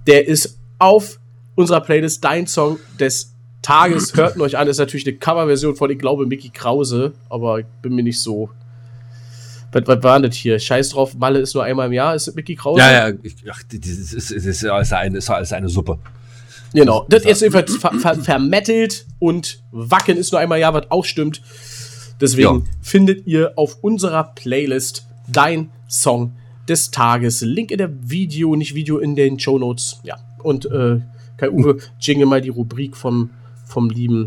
Der ist auf unserer Playlist Dein Song des Tages. Hört ihn euch an. Das ist natürlich eine Coverversion von, ich glaube, Mickey Krause. Aber ich bin mir nicht so... Was war das hier? Scheiß drauf, Malle ist nur einmal im Jahr. Ist das Mickey Krause? Ja, das ist alles eine Suppe. Genau. Das ist jedenfalls vermettelt und Wacken ist nur einmal im Jahr, was auch stimmt. Deswegen findet ihr auf unserer Playlist Dein Song des Tages. Link in der Video in den Shownotes. Ja. Und Kai-Uwe, jingle mal die Rubrik vom lieben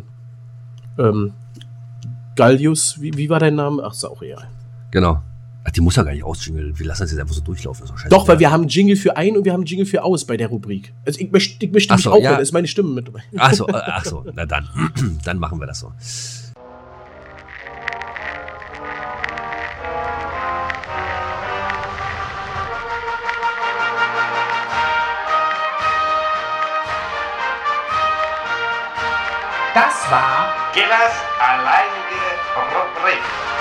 Gallius. Wie war dein Name? Ach, ist auch egal. Genau. Ach, die muss ja gar nicht ausjingeln. Wir lassen das jetzt einfach so durchlaufen. Doch, weil wir haben Jingle für ein und wir haben Jingle für aus bei der Rubrik. Also ich möchte mich auch hören, da ist meine Stimme mit dabei. Ach so, na dann. Dann machen wir das so. Das war Gillers alleinige Rubrik.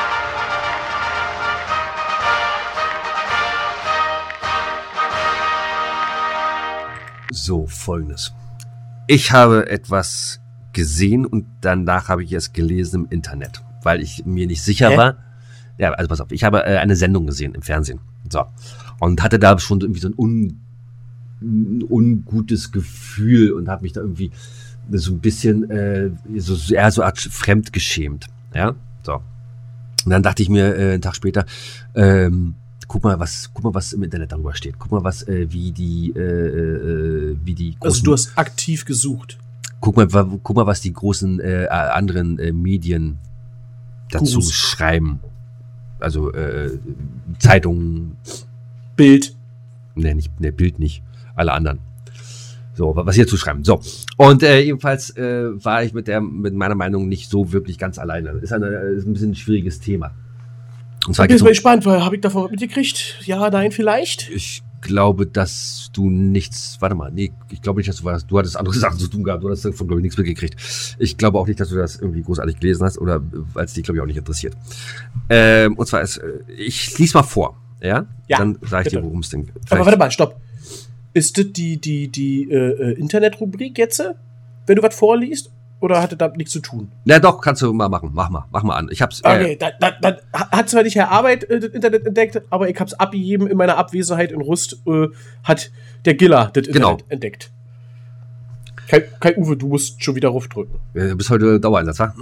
So, Folgendes. Ich habe etwas gesehen und danach habe ich es gelesen im Internet, weil ich mir nicht sicher war. Ja, also pass auf, ich habe eine Sendung gesehen im Fernsehen. So. Und hatte da schon irgendwie so ein ungutes Gefühl und habe mich da irgendwie so ein bisschen eher so Art fremdgeschämt. Ja, so. Und dann dachte ich mir einen Tag später, guck mal, was im Internet darüber steht. Guck mal, wie die großen, also du hast aktiv gesucht. Guck mal, was die großen anderen Medien dazu schreiben. Also Zeitungen. Bild. Nee, Bild nicht. Alle anderen. So, was hier zu schreiben. So. Und jedenfalls war ich mit meiner Meinung nicht so wirklich ganz alleine. Ist ein bisschen ein schwieriges Thema. Und zwar ich bin jetzt mal gespannt, weil habe ich davon was mitgekriegt? Ja, nein, vielleicht? Ich glaube, dass du nichts, warte mal, nee, ich glaube nicht, dass du hattest andere Sachen zu tun gehabt, du hast davon, glaube ich, nichts mitgekriegt. Ich glaube auch nicht, dass du das irgendwie großartig gelesen hast oder weil es dich, glaube ich, auch nicht interessiert. Und zwar ich lese mal vor, ja? Dann sage ich dir, worum es denn geht. Aber warte mal, stopp. Ist das die Internetrubrik jetzt, wenn du was vorliest? Oder hatte da nichts zu tun? Na doch, kannst du mal machen. Mach mal an. Ich hab's. Okay, dann hat zwar nicht Herr Arbeit das Internet entdeckt, aber ich hab's abgegeben in meiner Abwesenheit in Rust, hat der Giller das Internet entdeckt. Kai-Uwe, du musst schon wieder raufdrücken. Du bist heute Dauereinsatz, wa?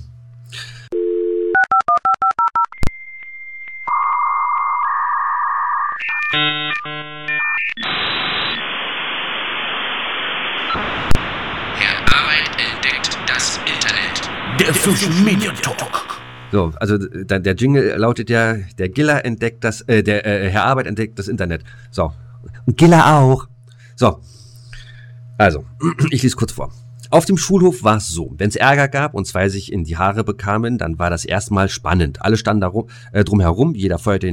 Der Social Media Talk. So, also der Jingle lautet ja, der Giller entdeckt Herr Arbeit entdeckt das Internet. So. Und Giller auch. So. Also, ich lese kurz vor. Auf dem Schulhof war es so, wenn es Ärger gab und zwei sich in die Haare bekamen, dann war das erstmal spannend. Alle standen drumherum, jeder feuerte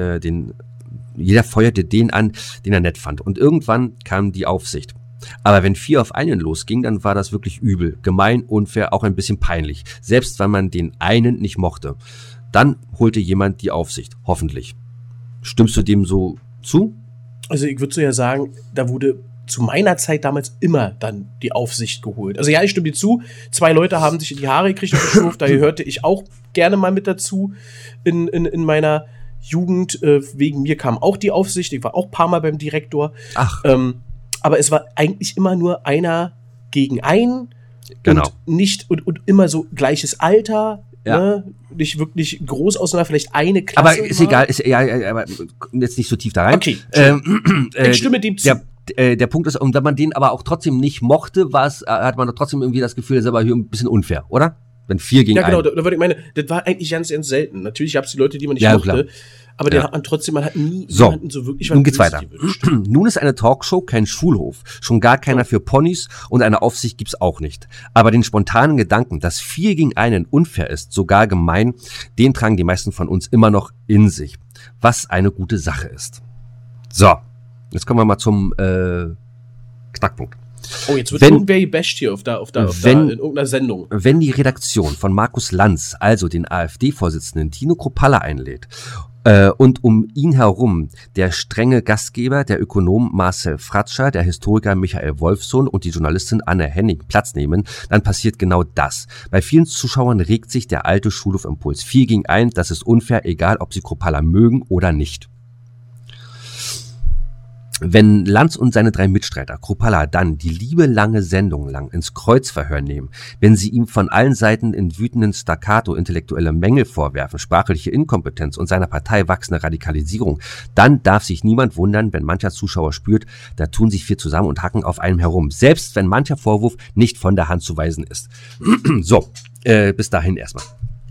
den an, den er nett fand. Und irgendwann kam die Aufsicht. Aber wenn 4 auf einen losging, dann war das wirklich übel, gemein, unfair, auch ein bisschen peinlich. Selbst wenn man den einen nicht mochte. Dann holte jemand die Aufsicht, hoffentlich. Stimmst du dem so zu? Also ich würde so ja sagen, da wurde zu meiner Zeit damals immer dann die Aufsicht geholt. Also ja, ich stimme dir zu. 2 Leute haben sich in die Haare gekriegt auf dem Schulhof, da hörte ich auch gerne mal mit dazu in meiner Jugend. Wegen mir kam auch die Aufsicht. Ich war auch ein paar Mal beim Direktor. Ach. Aber es war eigentlich immer nur einer gegen einen. Genau. Und immer so gleiches Alter. Ja. Ne? Nicht wirklich groß auseinander, vielleicht eine Klasse. Aber ist egal, aber jetzt nicht so tief da rein. Okay. Ich stimme dem zu. Der Punkt ist, und wenn man den aber auch trotzdem nicht mochte, hat man doch trotzdem irgendwie das Gefühl, das ist aber hier ein bisschen unfair, oder? Wenn 4 gegen 1. Ja, genau, da würde ich meine, das war eigentlich ganz, ganz selten. Natürlich gab es die Leute, die man nicht mochte. Klar. Aber den hat man trotzdem, man hat nie jemanden so wirklich was. Nun geht's weiter. Nun ist eine Talkshow kein Schulhof, schon gar keiner für Ponys und eine Aufsicht gibt's auch nicht. Aber den spontanen Gedanken, dass 4 gegen 1 unfair ist, sogar gemein, den tragen die meisten von uns immer noch in sich. Was eine gute Sache ist. So, jetzt kommen wir mal zum Knackpunkt. Oh, jetzt wird irgendwer gebasht hier in irgendeiner Sendung. Wenn die Redaktion von Markus Lanz, also den AfD-Vorsitzenden Tino Kruppalla einlädt Und um ihn herum der strenge Gastgeber, der Ökonom Marcel Fratscher, der Historiker Michael Wolfsohn und die Journalistin Anne Henning Platz nehmen, dann passiert genau das. Bei vielen Zuschauern regt sich der alte Schulhofimpuls. 4 gegen 1, das ist unfair, egal ob sie Kruppalla mögen oder nicht. Wenn Lanz und seine 3 Mitstreiter Kruppalla dann die liebelange Sendung lang ins Kreuzverhör nehmen, wenn sie ihm von allen Seiten in wütenden Staccato intellektuelle Mängel vorwerfen, sprachliche Inkompetenz und seiner Partei wachsende Radikalisierung, dann darf sich niemand wundern, wenn mancher Zuschauer spürt, da tun sich 4 zusammen und hacken auf einem herum, selbst wenn mancher Vorwurf nicht von der Hand zu weisen ist. So, bis dahin erstmal.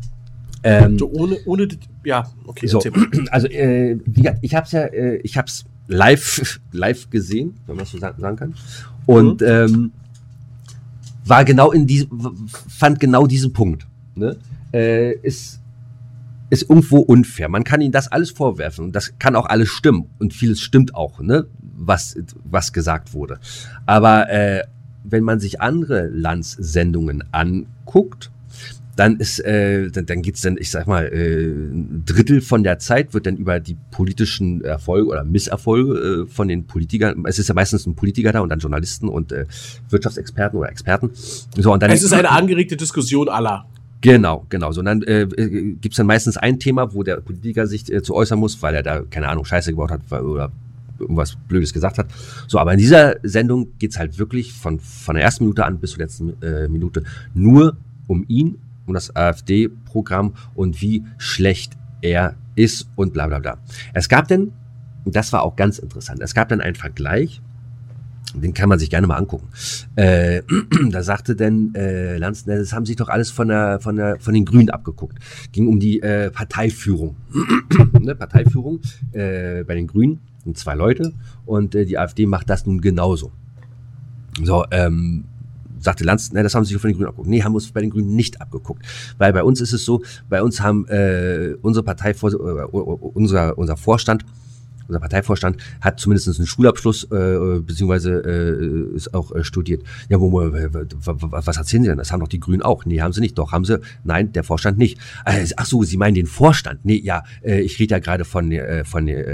Ja, okay. So, also, wie gesagt, ich hab's live gesehen, wenn man das so sagen kann. Und war genau fand genau diesen Punkt. Ne? Ist irgendwo unfair. Man kann ihnen das alles vorwerfen und das kann auch alles stimmen. Und vieles stimmt auch, ne? was gesagt wurde. Aber wenn man sich andere Lanz-Sendungen anguckt, dann geht's dann, ich sag mal, ein Drittel von der Zeit wird dann über die politischen Erfolge oder Misserfolge von den Politikern, es ist ja meistens ein Politiker da und dann Journalisten und Wirtschaftsexperten oder Experten. So, und dann es ist eine angeregte Diskussion aller. Genau. So, und dann gibt's dann meistens ein Thema, wo der Politiker sich zu äußern muss, weil er da, keine Ahnung, Scheiße gebaut hat oder irgendwas Blödes gesagt hat. So, aber in dieser Sendung geht's halt wirklich von der ersten Minute an bis zur letzten Minute nur um ihn, um das AfD-Programm und wie schlecht er ist und bla bla bla. Es gab dann, und das war auch ganz interessant, es gab dann einen Vergleich, den kann man sich gerne mal angucken. Da sagte dann Lanz, das haben sich doch alles von den Grünen abgeguckt. Ging um die Parteiführung. Ne, Parteiführung bei den Grünen sind 2 Leute und die AfD macht das nun genauso. So, sagte Lanz, das haben sie sich von den Grünen abgeguckt. Nee, haben wir uns bei den Grünen nicht abgeguckt. Weil bei uns ist es so, bei uns haben unsere unser Parteivorstand hat zumindest einen Schulabschluss, beziehungsweise ist auch studiert. Ja, was erzählen Sie denn? Das haben doch die Grünen auch. Nee, haben sie nicht. Doch, haben sie. Nein, der Vorstand nicht. Ach so, Sie meinen den Vorstand? Nee, ja, ich rede ja gerade von der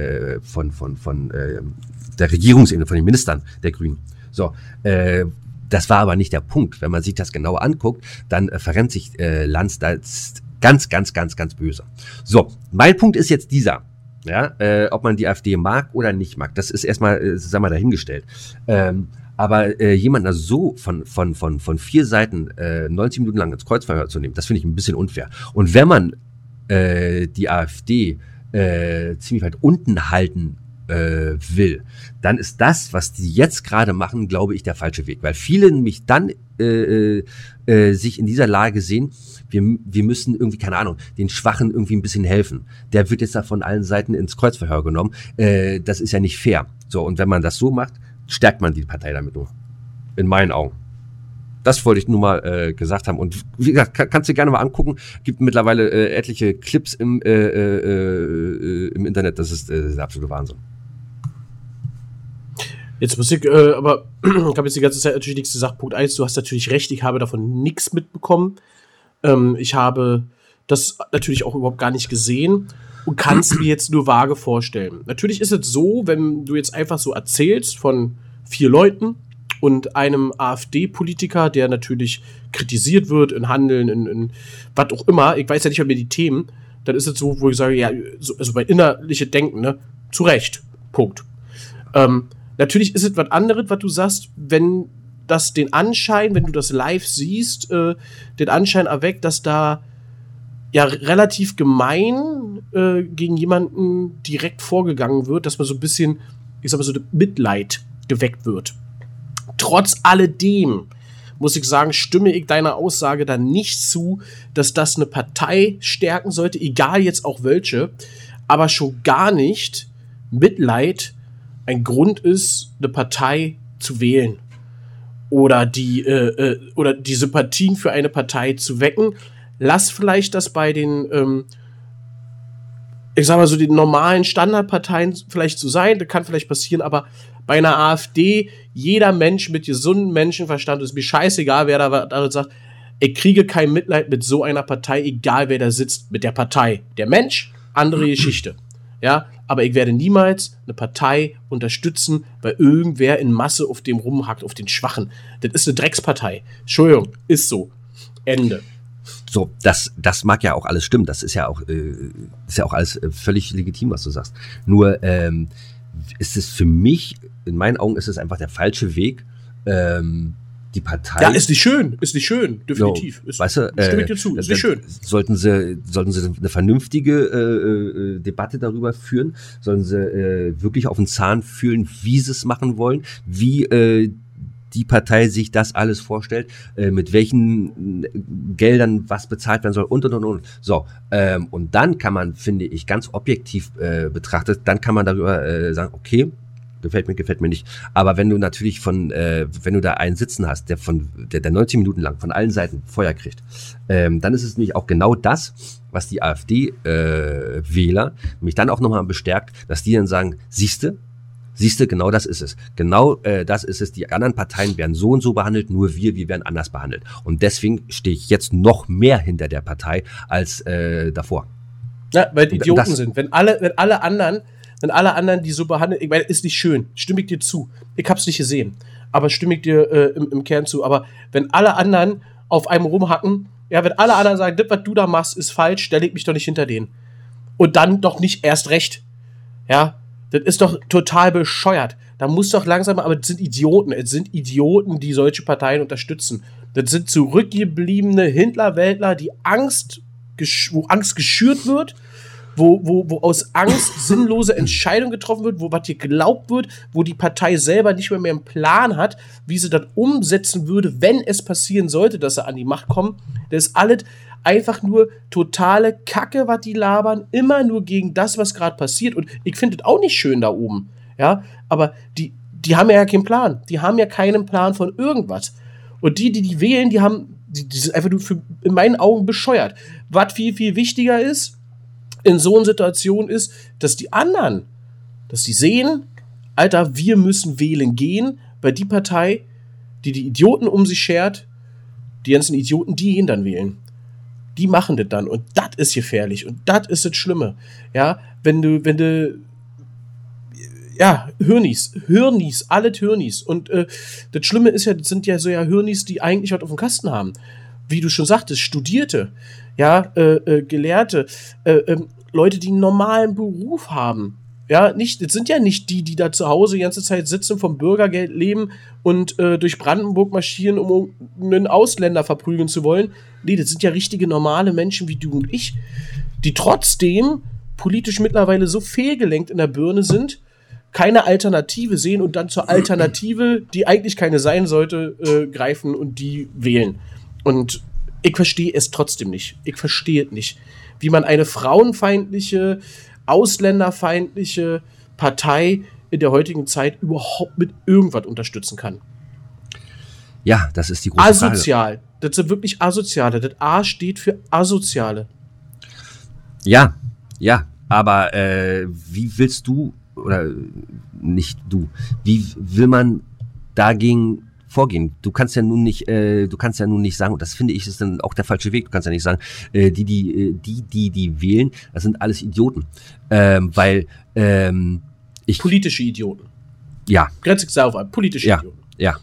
Regierungsebene, von den Ministern der Grünen. So, das war aber nicht der Punkt. Wenn man sich das genauer anguckt, dann verrennt sich Lanz da ganz, ganz, ganz, ganz böse. So, mein Punkt ist jetzt dieser. Ja, ob man die AfD mag oder nicht mag, das ist erstmal, sagen wir, dahingestellt. Aber jemanden also so von 4 Seiten 90 Minuten lang ins Kreuzverhör zu nehmen, das finde ich ein bisschen unfair. Und wenn man die AfD ziemlich weit unten halten will, dann ist das, was die jetzt gerade machen, glaube ich, der falsche Weg. Weil viele nämlich dann sich in dieser Lage sehen, wir müssen irgendwie, keine Ahnung, den Schwachen irgendwie ein bisschen helfen. Der wird jetzt da von allen Seiten ins Kreuzverhör genommen. Das ist ja nicht fair. So, und wenn man das so macht, stärkt man die Partei damit nur. In meinen Augen. Das wollte ich nur mal gesagt haben. Und wie gesagt, kannst du dir gerne mal angucken. Gibt mittlerweile etliche Clips im Internet. Das ist der absolute Wahnsinn. Jetzt muss ich, aber ich habe jetzt die ganze Zeit natürlich nichts gesagt. Punkt 1, du hast natürlich recht, ich habe davon nichts mitbekommen. Ich habe das natürlich auch überhaupt gar nicht gesehen und kann es mir jetzt nur vage vorstellen. Natürlich ist es so, wenn du jetzt einfach so erzählst von 4 Leuten und einem AfD-Politiker, der natürlich kritisiert wird in Handeln, in was auch immer, ich weiß ja nicht mehr die Themen, dann ist es so, wo ich sage, ja, also bei innerliche Denken, ne, zu Recht, Punkt. Natürlich ist es was anderes, was du sagst, wenn das den Anschein, wenn du das live siehst, den Anschein erweckt, dass da ja relativ gemein gegen jemanden direkt vorgegangen wird, dass man so ein bisschen, ich sag mal so, Mitleid geweckt wird. Trotz alledem, muss ich sagen, stimme ich deiner Aussage dann nicht zu, dass das eine Partei stärken sollte, egal jetzt auch welche, aber schon gar nicht Mitleid ein Grund ist, eine Partei zu wählen oder die Sympathien für eine Partei zu wecken. Lass vielleicht das bei den, ich sag mal so, den normalen Standardparteien vielleicht so sein, das kann vielleicht passieren, aber bei einer AfD, jeder Mensch mit gesundem Menschenverstand, ist mir scheißegal, wer da sagt, ich kriege kein Mitleid mit so einer Partei, egal wer da sitzt, mit der Partei. Der Mensch, andere Geschichte. Ja, aber ich werde niemals eine Partei unterstützen, weil irgendwer in Masse auf dem rumhackt, auf den Schwachen. Das ist eine Dreckspartei. Entschuldigung, ist so. Ende. So, das mag ja auch alles stimmen. Das ist ja auch alles völlig legitim, was du sagst. Nur ist es für mich, in meinen Augen ist es einfach der falsche Weg, die Partei. Ja, ist nicht schön, definitiv. No, weißt du, stimme ich dir zu, ist nicht schön. Sollten sie eine vernünftige Debatte darüber führen, sollen sie wirklich auf den Zahn fühlen, wie sie es machen wollen, wie die Partei sich das alles vorstellt, mit welchen Geldern was bezahlt werden soll und. So, und dann kann man, finde ich, ganz objektiv betrachtet, dann kann man darüber sagen, okay, gefällt mir nicht. Aber wenn du natürlich wenn du da einen sitzen hast, der 90 Minuten lang von allen Seiten Feuer kriegt, dann ist es nämlich auch genau das, was die AfD-Wähler mich dann auch nochmal bestärkt, dass die dann sagen, siehste, genau das ist es. Genau das ist es. Die anderen Parteien werden so und so behandelt, nur wir werden anders behandelt. Und deswegen stehe ich jetzt noch mehr hinter der Partei als davor. Ja, weil die Idioten sind. Wenn alle anderen die so behandeln, ich meine, ist nicht schön, stimme ich dir zu. Ich hab's nicht gesehen, aber stimme ich dir im Kern zu. Aber wenn alle anderen auf einem rumhacken, ja, wenn alle anderen sagen, das, was du da machst, ist falsch, dann leg mich doch nicht hinter denen. Und dann doch nicht erst recht. Ja, das ist doch total bescheuert. Da muss doch langsam, aber es sind Idioten, die solche Parteien unterstützen. Das sind zurückgebliebene Hintlerwäldler, wo Angst geschürt wird, wo aus Angst sinnlose Entscheidungen getroffen wird, wo was dir geglaubt wird, wo die Partei selber nicht mehr einen Plan hat, wie sie das umsetzen würde, wenn es passieren sollte, dass sie an die Macht kommen. Das ist alles einfach nur totale Kacke, was die labern, immer nur gegen das, was gerade passiert. Und ich finde es auch nicht schön da oben, ja, aber die haben ja keinen Plan. Die haben ja keinen Plan von irgendwas. Und die wählen, die sind einfach nur in meinen Augen bescheuert. Was viel, viel wichtiger ist, in so einer Situation ist, dass die sehen, Alter, wir müssen wählen gehen, weil die Partei, die Idioten um sich schert, die ganzen Idioten, die gehen dann wählen. Die machen das dann und das ist gefährlich und das ist das Schlimme. Ja, wenn du ja, Hirnis, alle Hirnis. Und das Schlimme ist ja, das sind ja so Hirnis, die eigentlich was auf dem Kasten haben. Wie du schon sagtest, Studierte, ja, Gelehrte, Leute, die einen normalen Beruf haben. Ja, das sind ja nicht die da zu Hause die ganze Zeit sitzen, vom Bürgergeld leben und durch Brandenburg marschieren, um einen Ausländer verprügeln zu wollen. Nee, das sind ja richtige normale Menschen wie du und ich, die trotzdem politisch mittlerweile so fehlgelenkt in der Birne sind, keine Alternative sehen und dann zur Alternative, die eigentlich keine sein sollte, greifen und die wählen. Und ich verstehe es trotzdem nicht. Ich verstehe es nicht. Wie man eine frauenfeindliche, ausländerfeindliche Partei in der heutigen Zeit überhaupt mit irgendwas unterstützen kann. Ja, das ist die große Frage. Asozial. Das sind wirklich Asoziale. Das A steht für Asoziale. Ja, aber wie willst du, oder nicht du, wie will man dagegen vorgehen? Du kannst ja nun nicht sagen, und das finde ich ist dann auch der falsche Weg, du kannst ja nicht sagen, die wählen, das sind alles Idioten. Weil politische Idioten. Ja. Grenze auf, politische Idioten. Ja.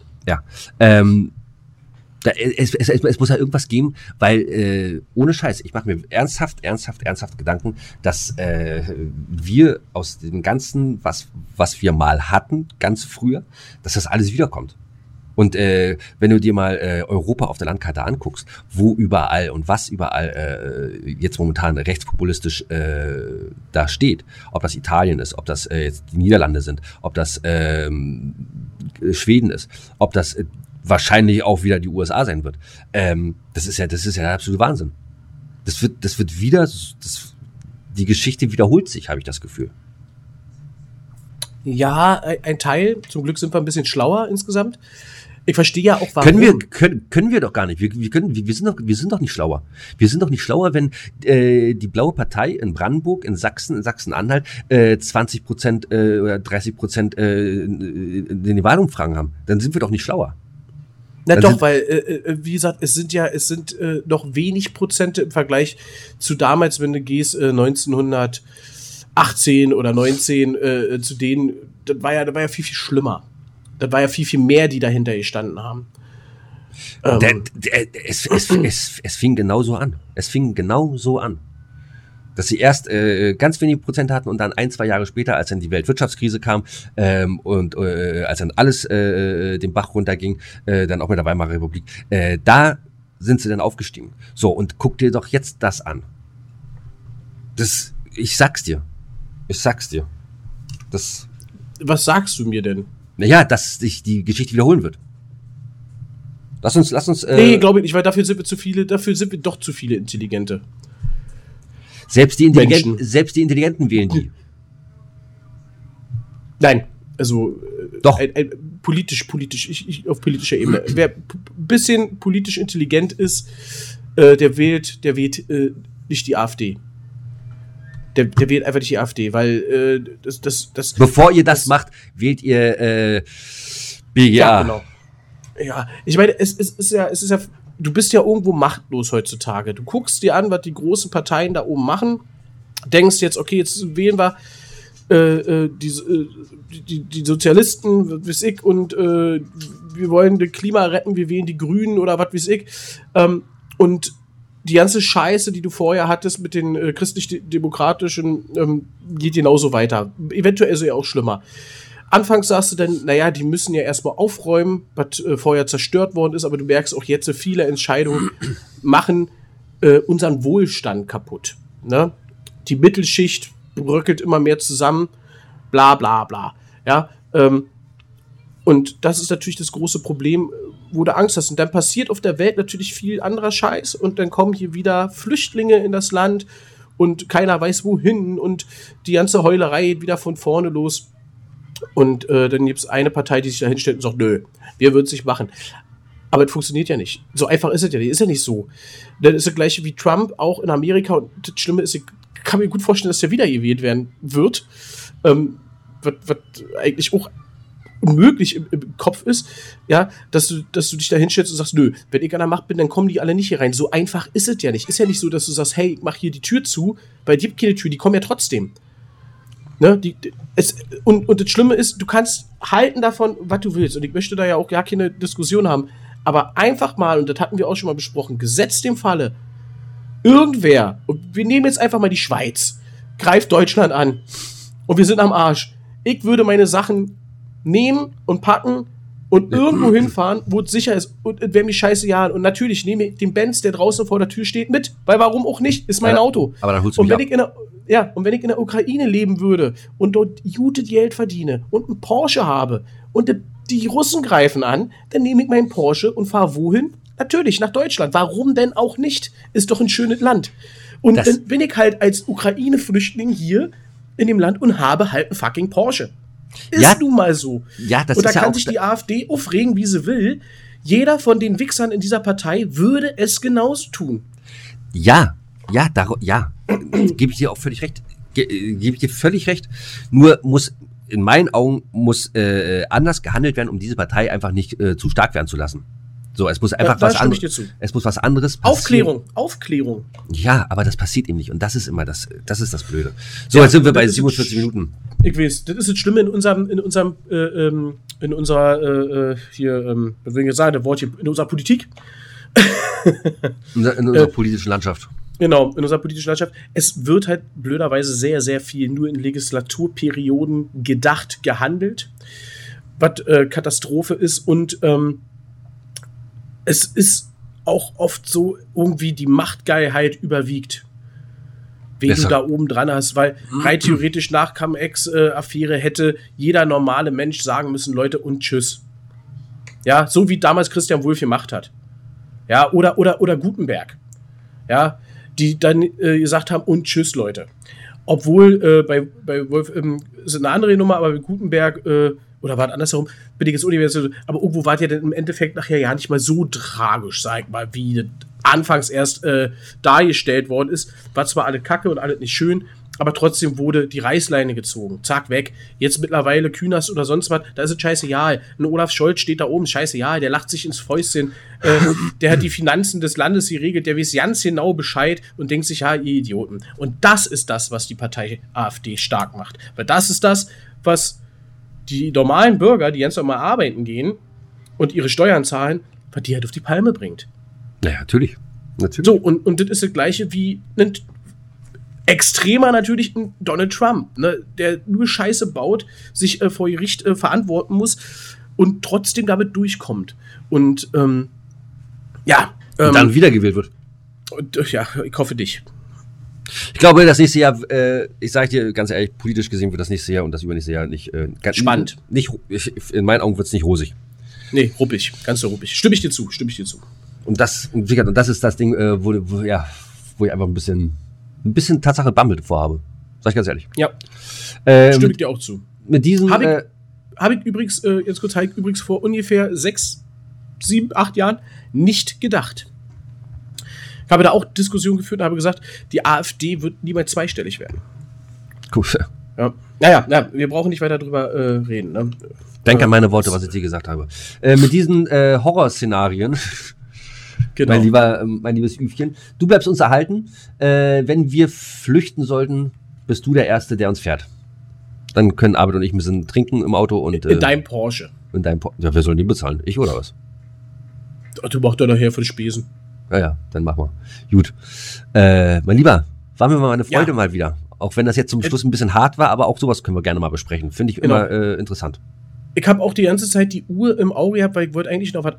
Es muss ja irgendwas geben, weil ohne Scheiß, ich mache mir ernsthaft Gedanken, dass wir aus dem Ganzen, was wir mal hatten, ganz früher, dass das alles wiederkommt. Und wenn du dir mal Europa auf der Landkarte anguckst, wo überall und was überall jetzt momentan rechtspopulistisch da steht, ob das Italien ist, ob das jetzt die Niederlande sind, ob das Schweden ist, ob das wahrscheinlich auch wieder die USA sein wird. Das ist ja der absolute Wahnsinn. Das wird wieder, die Geschichte wiederholt sich, habe ich das Gefühl. Ja, ein Teil. Zum Glück sind wir ein bisschen schlauer insgesamt. Ich verstehe ja auch, warum. Können wir doch gar nicht. Wir sind doch nicht schlauer. Wir sind doch nicht schlauer, wenn die blaue Partei in Brandenburg, in Sachsen-Anhalt 20% oder 30% den Wahlumfragen haben. Dann sind wir doch nicht schlauer. Na doch, weil, wie gesagt, es sind noch wenig Prozente im Vergleich zu damals, wenn du gehst, 1900, 18 oder 19 zu denen, das war ja viel, viel schlimmer. Das war ja viel, viel mehr, die dahinter gestanden haben. Es fing genauso an. Dass sie erst ganz wenige Prozent hatten und dann 1-2 Jahre später, als dann die Weltwirtschaftskrise kam und als dann alles den Bach runterging, dann auch mit der Weimarer Republik, da sind sie dann aufgestiegen. So, und guck dir doch jetzt das an. Ich sag's dir. Was sagst du mir denn? Naja, dass sich die Geschichte wiederholen wird. Lass uns. Nee, glaube ich nicht, weil dafür sind wir doch zu viele Intelligente. Selbst die Intelligenten wählen die. Nein, also doch. Politisch, auf politischer Ebene. Wer ein bisschen politisch intelligent ist, der wählt nicht die AfD. Der wählt einfach nicht die AfD, weil das. Bevor ihr das macht, wählt ihr BGA. Ja, genau. Ja, ich meine, es ist ja, du bist ja irgendwo machtlos heutzutage. Du guckst dir an, was die großen Parteien da oben machen, denkst jetzt, okay, jetzt wählen wir die Sozialisten, was weiß ich, und wir wollen das Klima retten, wir wählen die Grünen oder was weiß ich. Und die ganze Scheiße, die du vorher hattest mit den christlich-demokratischen, geht genauso weiter. Eventuell ist es ja auch schlimmer. Anfangs sagst du dann, naja, die müssen ja erstmal aufräumen, was vorher zerstört worden ist, aber du merkst auch jetzt, viele Entscheidungen machen unseren Wohlstand kaputt. Ne? Die Mittelschicht bröckelt immer mehr zusammen, bla bla bla. Ja, und das ist natürlich das große Problem, wo du Angst hast. Und dann passiert auf der Welt natürlich viel anderer Scheiß und dann kommen hier wieder Flüchtlinge in das Land und keiner weiß wohin und die ganze Heulerei geht wieder von vorne los. Und dann gibt es eine Partei, die sich da hinstellt und sagt, nö, wir würden es nicht machen. Aber es funktioniert ja nicht. So einfach ist es ja nicht. Ist ja nicht so. Dann ist das gleiche wie Trump, auch in Amerika. Und das Schlimme ist, ich kann mir gut vorstellen, dass der wieder gewählt werden wird. Was eigentlich auch unmöglich im Kopf ist, ja, dass du dich da hinstellst und sagst, nö, wenn ich an der Macht bin, dann kommen die alle nicht hier rein. So einfach ist es ja nicht. Ist ja nicht so, dass du sagst, hey, ich mach hier die Tür zu, weil die gibt keine Tür, die kommen ja trotzdem. Ne, und das Schlimme ist, du kannst halten davon, was du willst. Und ich möchte da ja auch gar keine Diskussion haben. Aber einfach mal, und das hatten wir auch schon mal besprochen, gesetzt dem Falle, irgendwer, und wir nehmen jetzt einfach mal die Schweiz, greift Deutschland an und wir sind am Arsch. Ich würde meine Sachen nehmen und packen und irgendwo hinfahren, wo es sicher ist. Und es wäre mir scheißegal. Und natürlich nehme ich den Benz, der draußen vor der Tür steht, mit. Weil warum auch nicht? Ist mein Auto. Aber dann holst du mich ab. Und wenn ich in der Ukraine leben würde und dort gutes Geld verdiene und einen Porsche habe und die Russen greifen an, dann nehme ich meinen Porsche und fahre wohin? Natürlich, nach Deutschland. Warum denn auch nicht? Ist doch ein schönes Land. Und dann bin ich halt als Ukraine-Flüchtling hier in dem Land und habe halt einen fucking Porsche. Ist nun mal so. Ja, das und da ist ja kann auch sich die AfD aufregen, wie sie will. Jeder von den Wichsern in dieser Partei würde es genauso tun. Ja. Gebe ich dir auch völlig recht. Nur in meinen Augen muss anders gehandelt werden, um diese Partei einfach nicht zu stark werden zu lassen. So, es muss einfach was anderes. Es muss was anderes passieren. Aufklärung. Ja, aber das passiert eben nicht. Und das ist immer das ist das Blöde. So, jetzt sind wir bei 47 Minuten. Ich weiß, das ist das Schlimme in unserer Politik. In unserer politischen Landschaft. Genau, in unserer politischen Landschaft. Es wird halt blöderweise sehr, sehr viel nur in Legislaturperioden gehandelt, was Katastrophe ist. Und es ist auch oft so, irgendwie die Machtgeilheit überwiegt. Wen du da oben dran hast, weil rein theoretisch nach Cum-Ex-Affäre hätte jeder normale Mensch sagen müssen, Leute, und tschüss. Ja, so wie damals Christian Wulff gemacht hat. Ja, oder Gutenberg. Ja, die dann gesagt haben, und tschüss, Leute. Obwohl bei Wolf ist eine andere Nummer, aber bei Gutenberg oder war es andersherum, bin ich jetzt Universum, aber irgendwo war es ja dann im Endeffekt nachher ja nicht mal so tragisch, sag ich mal, wie das anfangs erst dargestellt worden ist. War zwar alle Kacke und alles nicht schön, aber trotzdem wurde die Reißleine gezogen. Zack, weg. Jetzt mittlerweile Künast oder sonst was, da ist es scheißegal. Ein Olaf Scholz steht da oben, scheißegal, der lacht sich ins Fäustchen. Der hat die Finanzen des Landes geregelt, der weiß ganz genau Bescheid und denkt sich, ja, ihr Idioten. Und das ist das, was die Partei AfD stark macht. Weil das ist das, was die normalen Bürger, die ganz normal arbeiten gehen und ihre Steuern zahlen, was die halt auf die Palme bringt. Ja, natürlich. So, und das ist das Gleiche wie ein extremer natürlich ein Donald Trump, ne, der nur Scheiße baut, sich vor Gericht verantworten muss und trotzdem damit durchkommt. Und und dann wiedergewählt wird. Und, ja, ich hoffe dich. Ich glaube, das nächste Jahr, ich sage dir ganz ehrlich, politisch gesehen wird das nächste Jahr und das übernächste Jahr nicht ganz spannend. In meinen Augen wird es nicht rosig. Nee, ruppig, ganz so ruppig. Stimme ich dir zu. Und das ist das Ding, wo ich einfach ein bisschen Tatsache Bammel vorhabe. Sag ich ganz ehrlich. Ja, stimme ich dir auch zu. Mit diesem... Habe ich übrigens, jetzt kurz vor ungefähr 6, 7, 8 Jahren nicht gedacht. Ich habe da auch Diskussionen geführt und habe gesagt, die AfD wird niemals zweistellig werden. Cool. Ja. Naja, wir brauchen nicht weiter drüber reden. Ne? Denk an meine Worte, was ich dir gesagt habe. Mit diesen Horrorszenarien, Genau. mein liebes Üfchen, du bleibst uns erhalten. Wenn wir flüchten sollten, bist du der Erste, der uns fährt. Dann können Arbeit und ich ein bisschen trinken im Auto. Und in deinem Porsche. Ja, wer soll den bezahlen? Ich oder was? Du machst doch nachher für die Spesen. Ja, dann machen wir. Gut. Mein Lieber, war mir mal eine Freude mal wieder. Auch wenn das jetzt zum Schluss ein bisschen hart war, aber auch sowas können wir gerne mal besprechen. Finde ich immer interessant. Ich habe auch die ganze Zeit die Uhr im Auge gehabt, weil ich wollte eigentlich noch was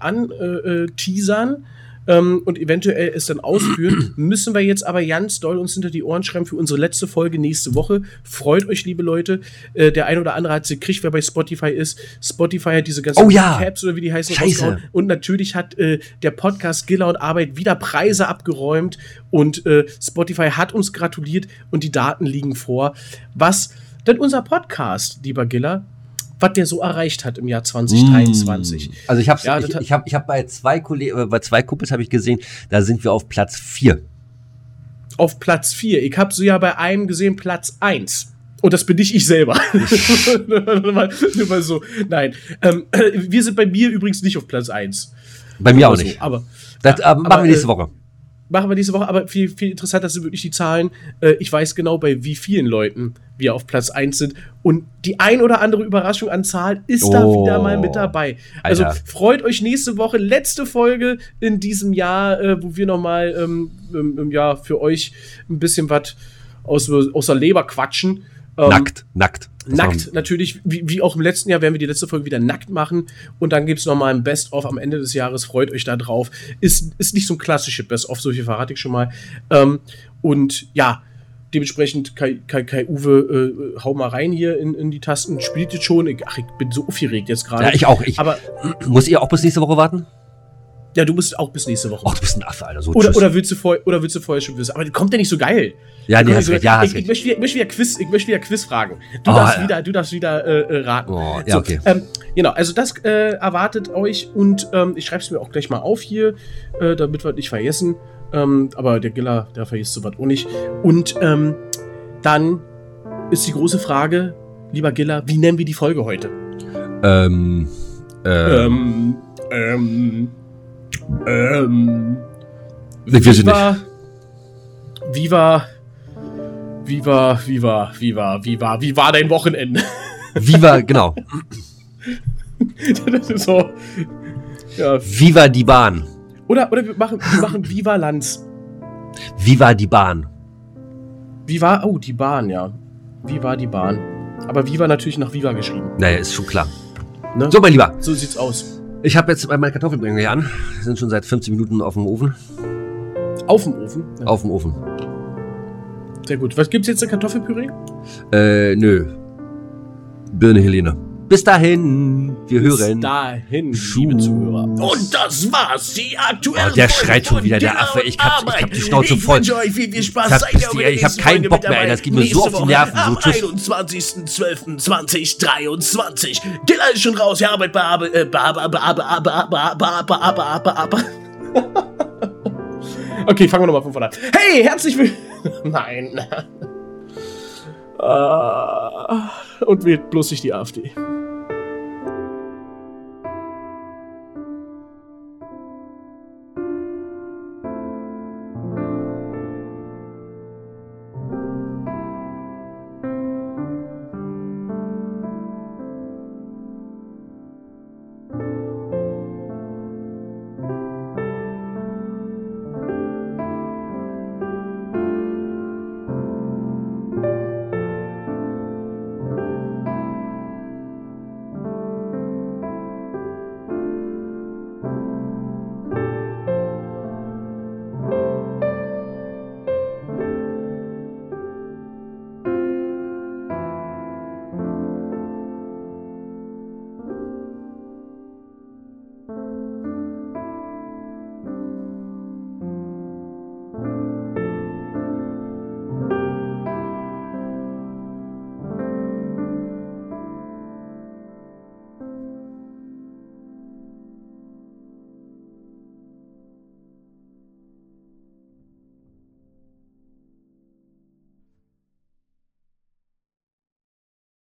teasern und eventuell es dann ausführen. Müssen wir jetzt aber ganz doll uns hinter die Ohren schreiben für unsere letzte Folge nächste Woche. Freut euch, liebe Leute. Der ein oder andere hat sie gekriegt, wer bei Spotify ist. Spotify hat diese ganzen Caps oder wie die heißen. Scheiße. Und natürlich hat der Podcast Giller und Arbeit wieder Preise abgeräumt und Spotify hat uns gratuliert und die Daten liegen vor. Was denn unser Podcast, lieber Giller, was der so erreicht hat im Jahr 2023. Also ich habe bei zwei Kumpels habe ich gesehen, da sind wir auf Platz 4. Auf Platz 4. Ich habe so ja bei einem gesehen, Platz 1. Und das bin nicht ich selber. Nur mal so. Nein. Wir sind bei mir übrigens nicht auf Platz 1. Bei mir auch nicht. So, aber machen wir nächste Woche. Machen wir nächste Woche, aber viel, viel interessanter sind wirklich die Zahlen. Ich weiß genau, bei wie vielen Leuten wir auf Platz 1 sind. Und die ein oder andere Überraschung an Zahl ist da wieder mal mit dabei. Also freut euch nächste Woche, letzte Folge in diesem Jahr, wo wir nochmal für euch ein bisschen was aus der Leber quatschen. Nackt. Nackt, natürlich, wie auch im letzten Jahr werden wir die letzte Folge wieder nackt machen und dann gibt es nochmal ein Best-of am Ende des Jahres, freut euch da drauf. Ist nicht so ein klassisches Best-of, so viel verrate ich schon mal. Und ja, dementsprechend, Kai Uwe, hau mal rein hier in die Tasten, spielt jetzt schon. Ich bin so aufgeregt jetzt gerade. Ja, ich auch. Aber muss ihr auch bis nächste Woche warten? Ja, du musst auch bis nächste Woche. Ach, du bist ein Affe, Alter. So, oder willst du vorher schon wissen? Aber das kommt ja nicht so geil. Ja, nee, hast recht. Ich möchte wieder Quiz fragen. Du darfst wieder raten. Oh, ja, okay. Genau, also das erwartet euch und ich schreibe es mir auch gleich mal auf hier, damit wir nicht vergessen. Aber der Giller, der vergisst sowas auch nicht. Und dann ist die große Frage, lieber Giller, wie nennen wir die Folge heute? Ich weiß nicht. Wie war dein Wochenende? Viva, genau. Das ist so. Ja. Viva die Bahn. Oder wir machen Viva Lanz. Viva die Bahn. Die Bahn, ja. Viva die Bahn. Aber Viva natürlich nach Viva geschrieben. Naja, ist schon klar. Ne? So, mein Lieber. So sieht's aus. Ich habe jetzt meine Kartoffeln bringen wir an. Die sind schon seit 15 Minuten auf dem Ofen. Auf dem Ofen? Ja. Auf dem Ofen. Sehr gut. Was gibt's jetzt in Kartoffelpüree? Nö. Birne Helene. Bis dahin. Wir hören. Bis dahin, liebe Zuhörer. Und das war's, die aktuelle der schreit schon wieder, der Affe. Ich hab die Schnauze voll. Ich wünsche euch viel Spaß. Ich hab keinen Bock mehr, ey. Das geht mir so auf die Nerven. Am 21.12.2023. Giller ist schon raus. Ja, Arbeit bei Okay, fangen wir nochmal von vorne an. Hey, herzlich willkommen. Nein. Und wählt bloß nicht die AfD.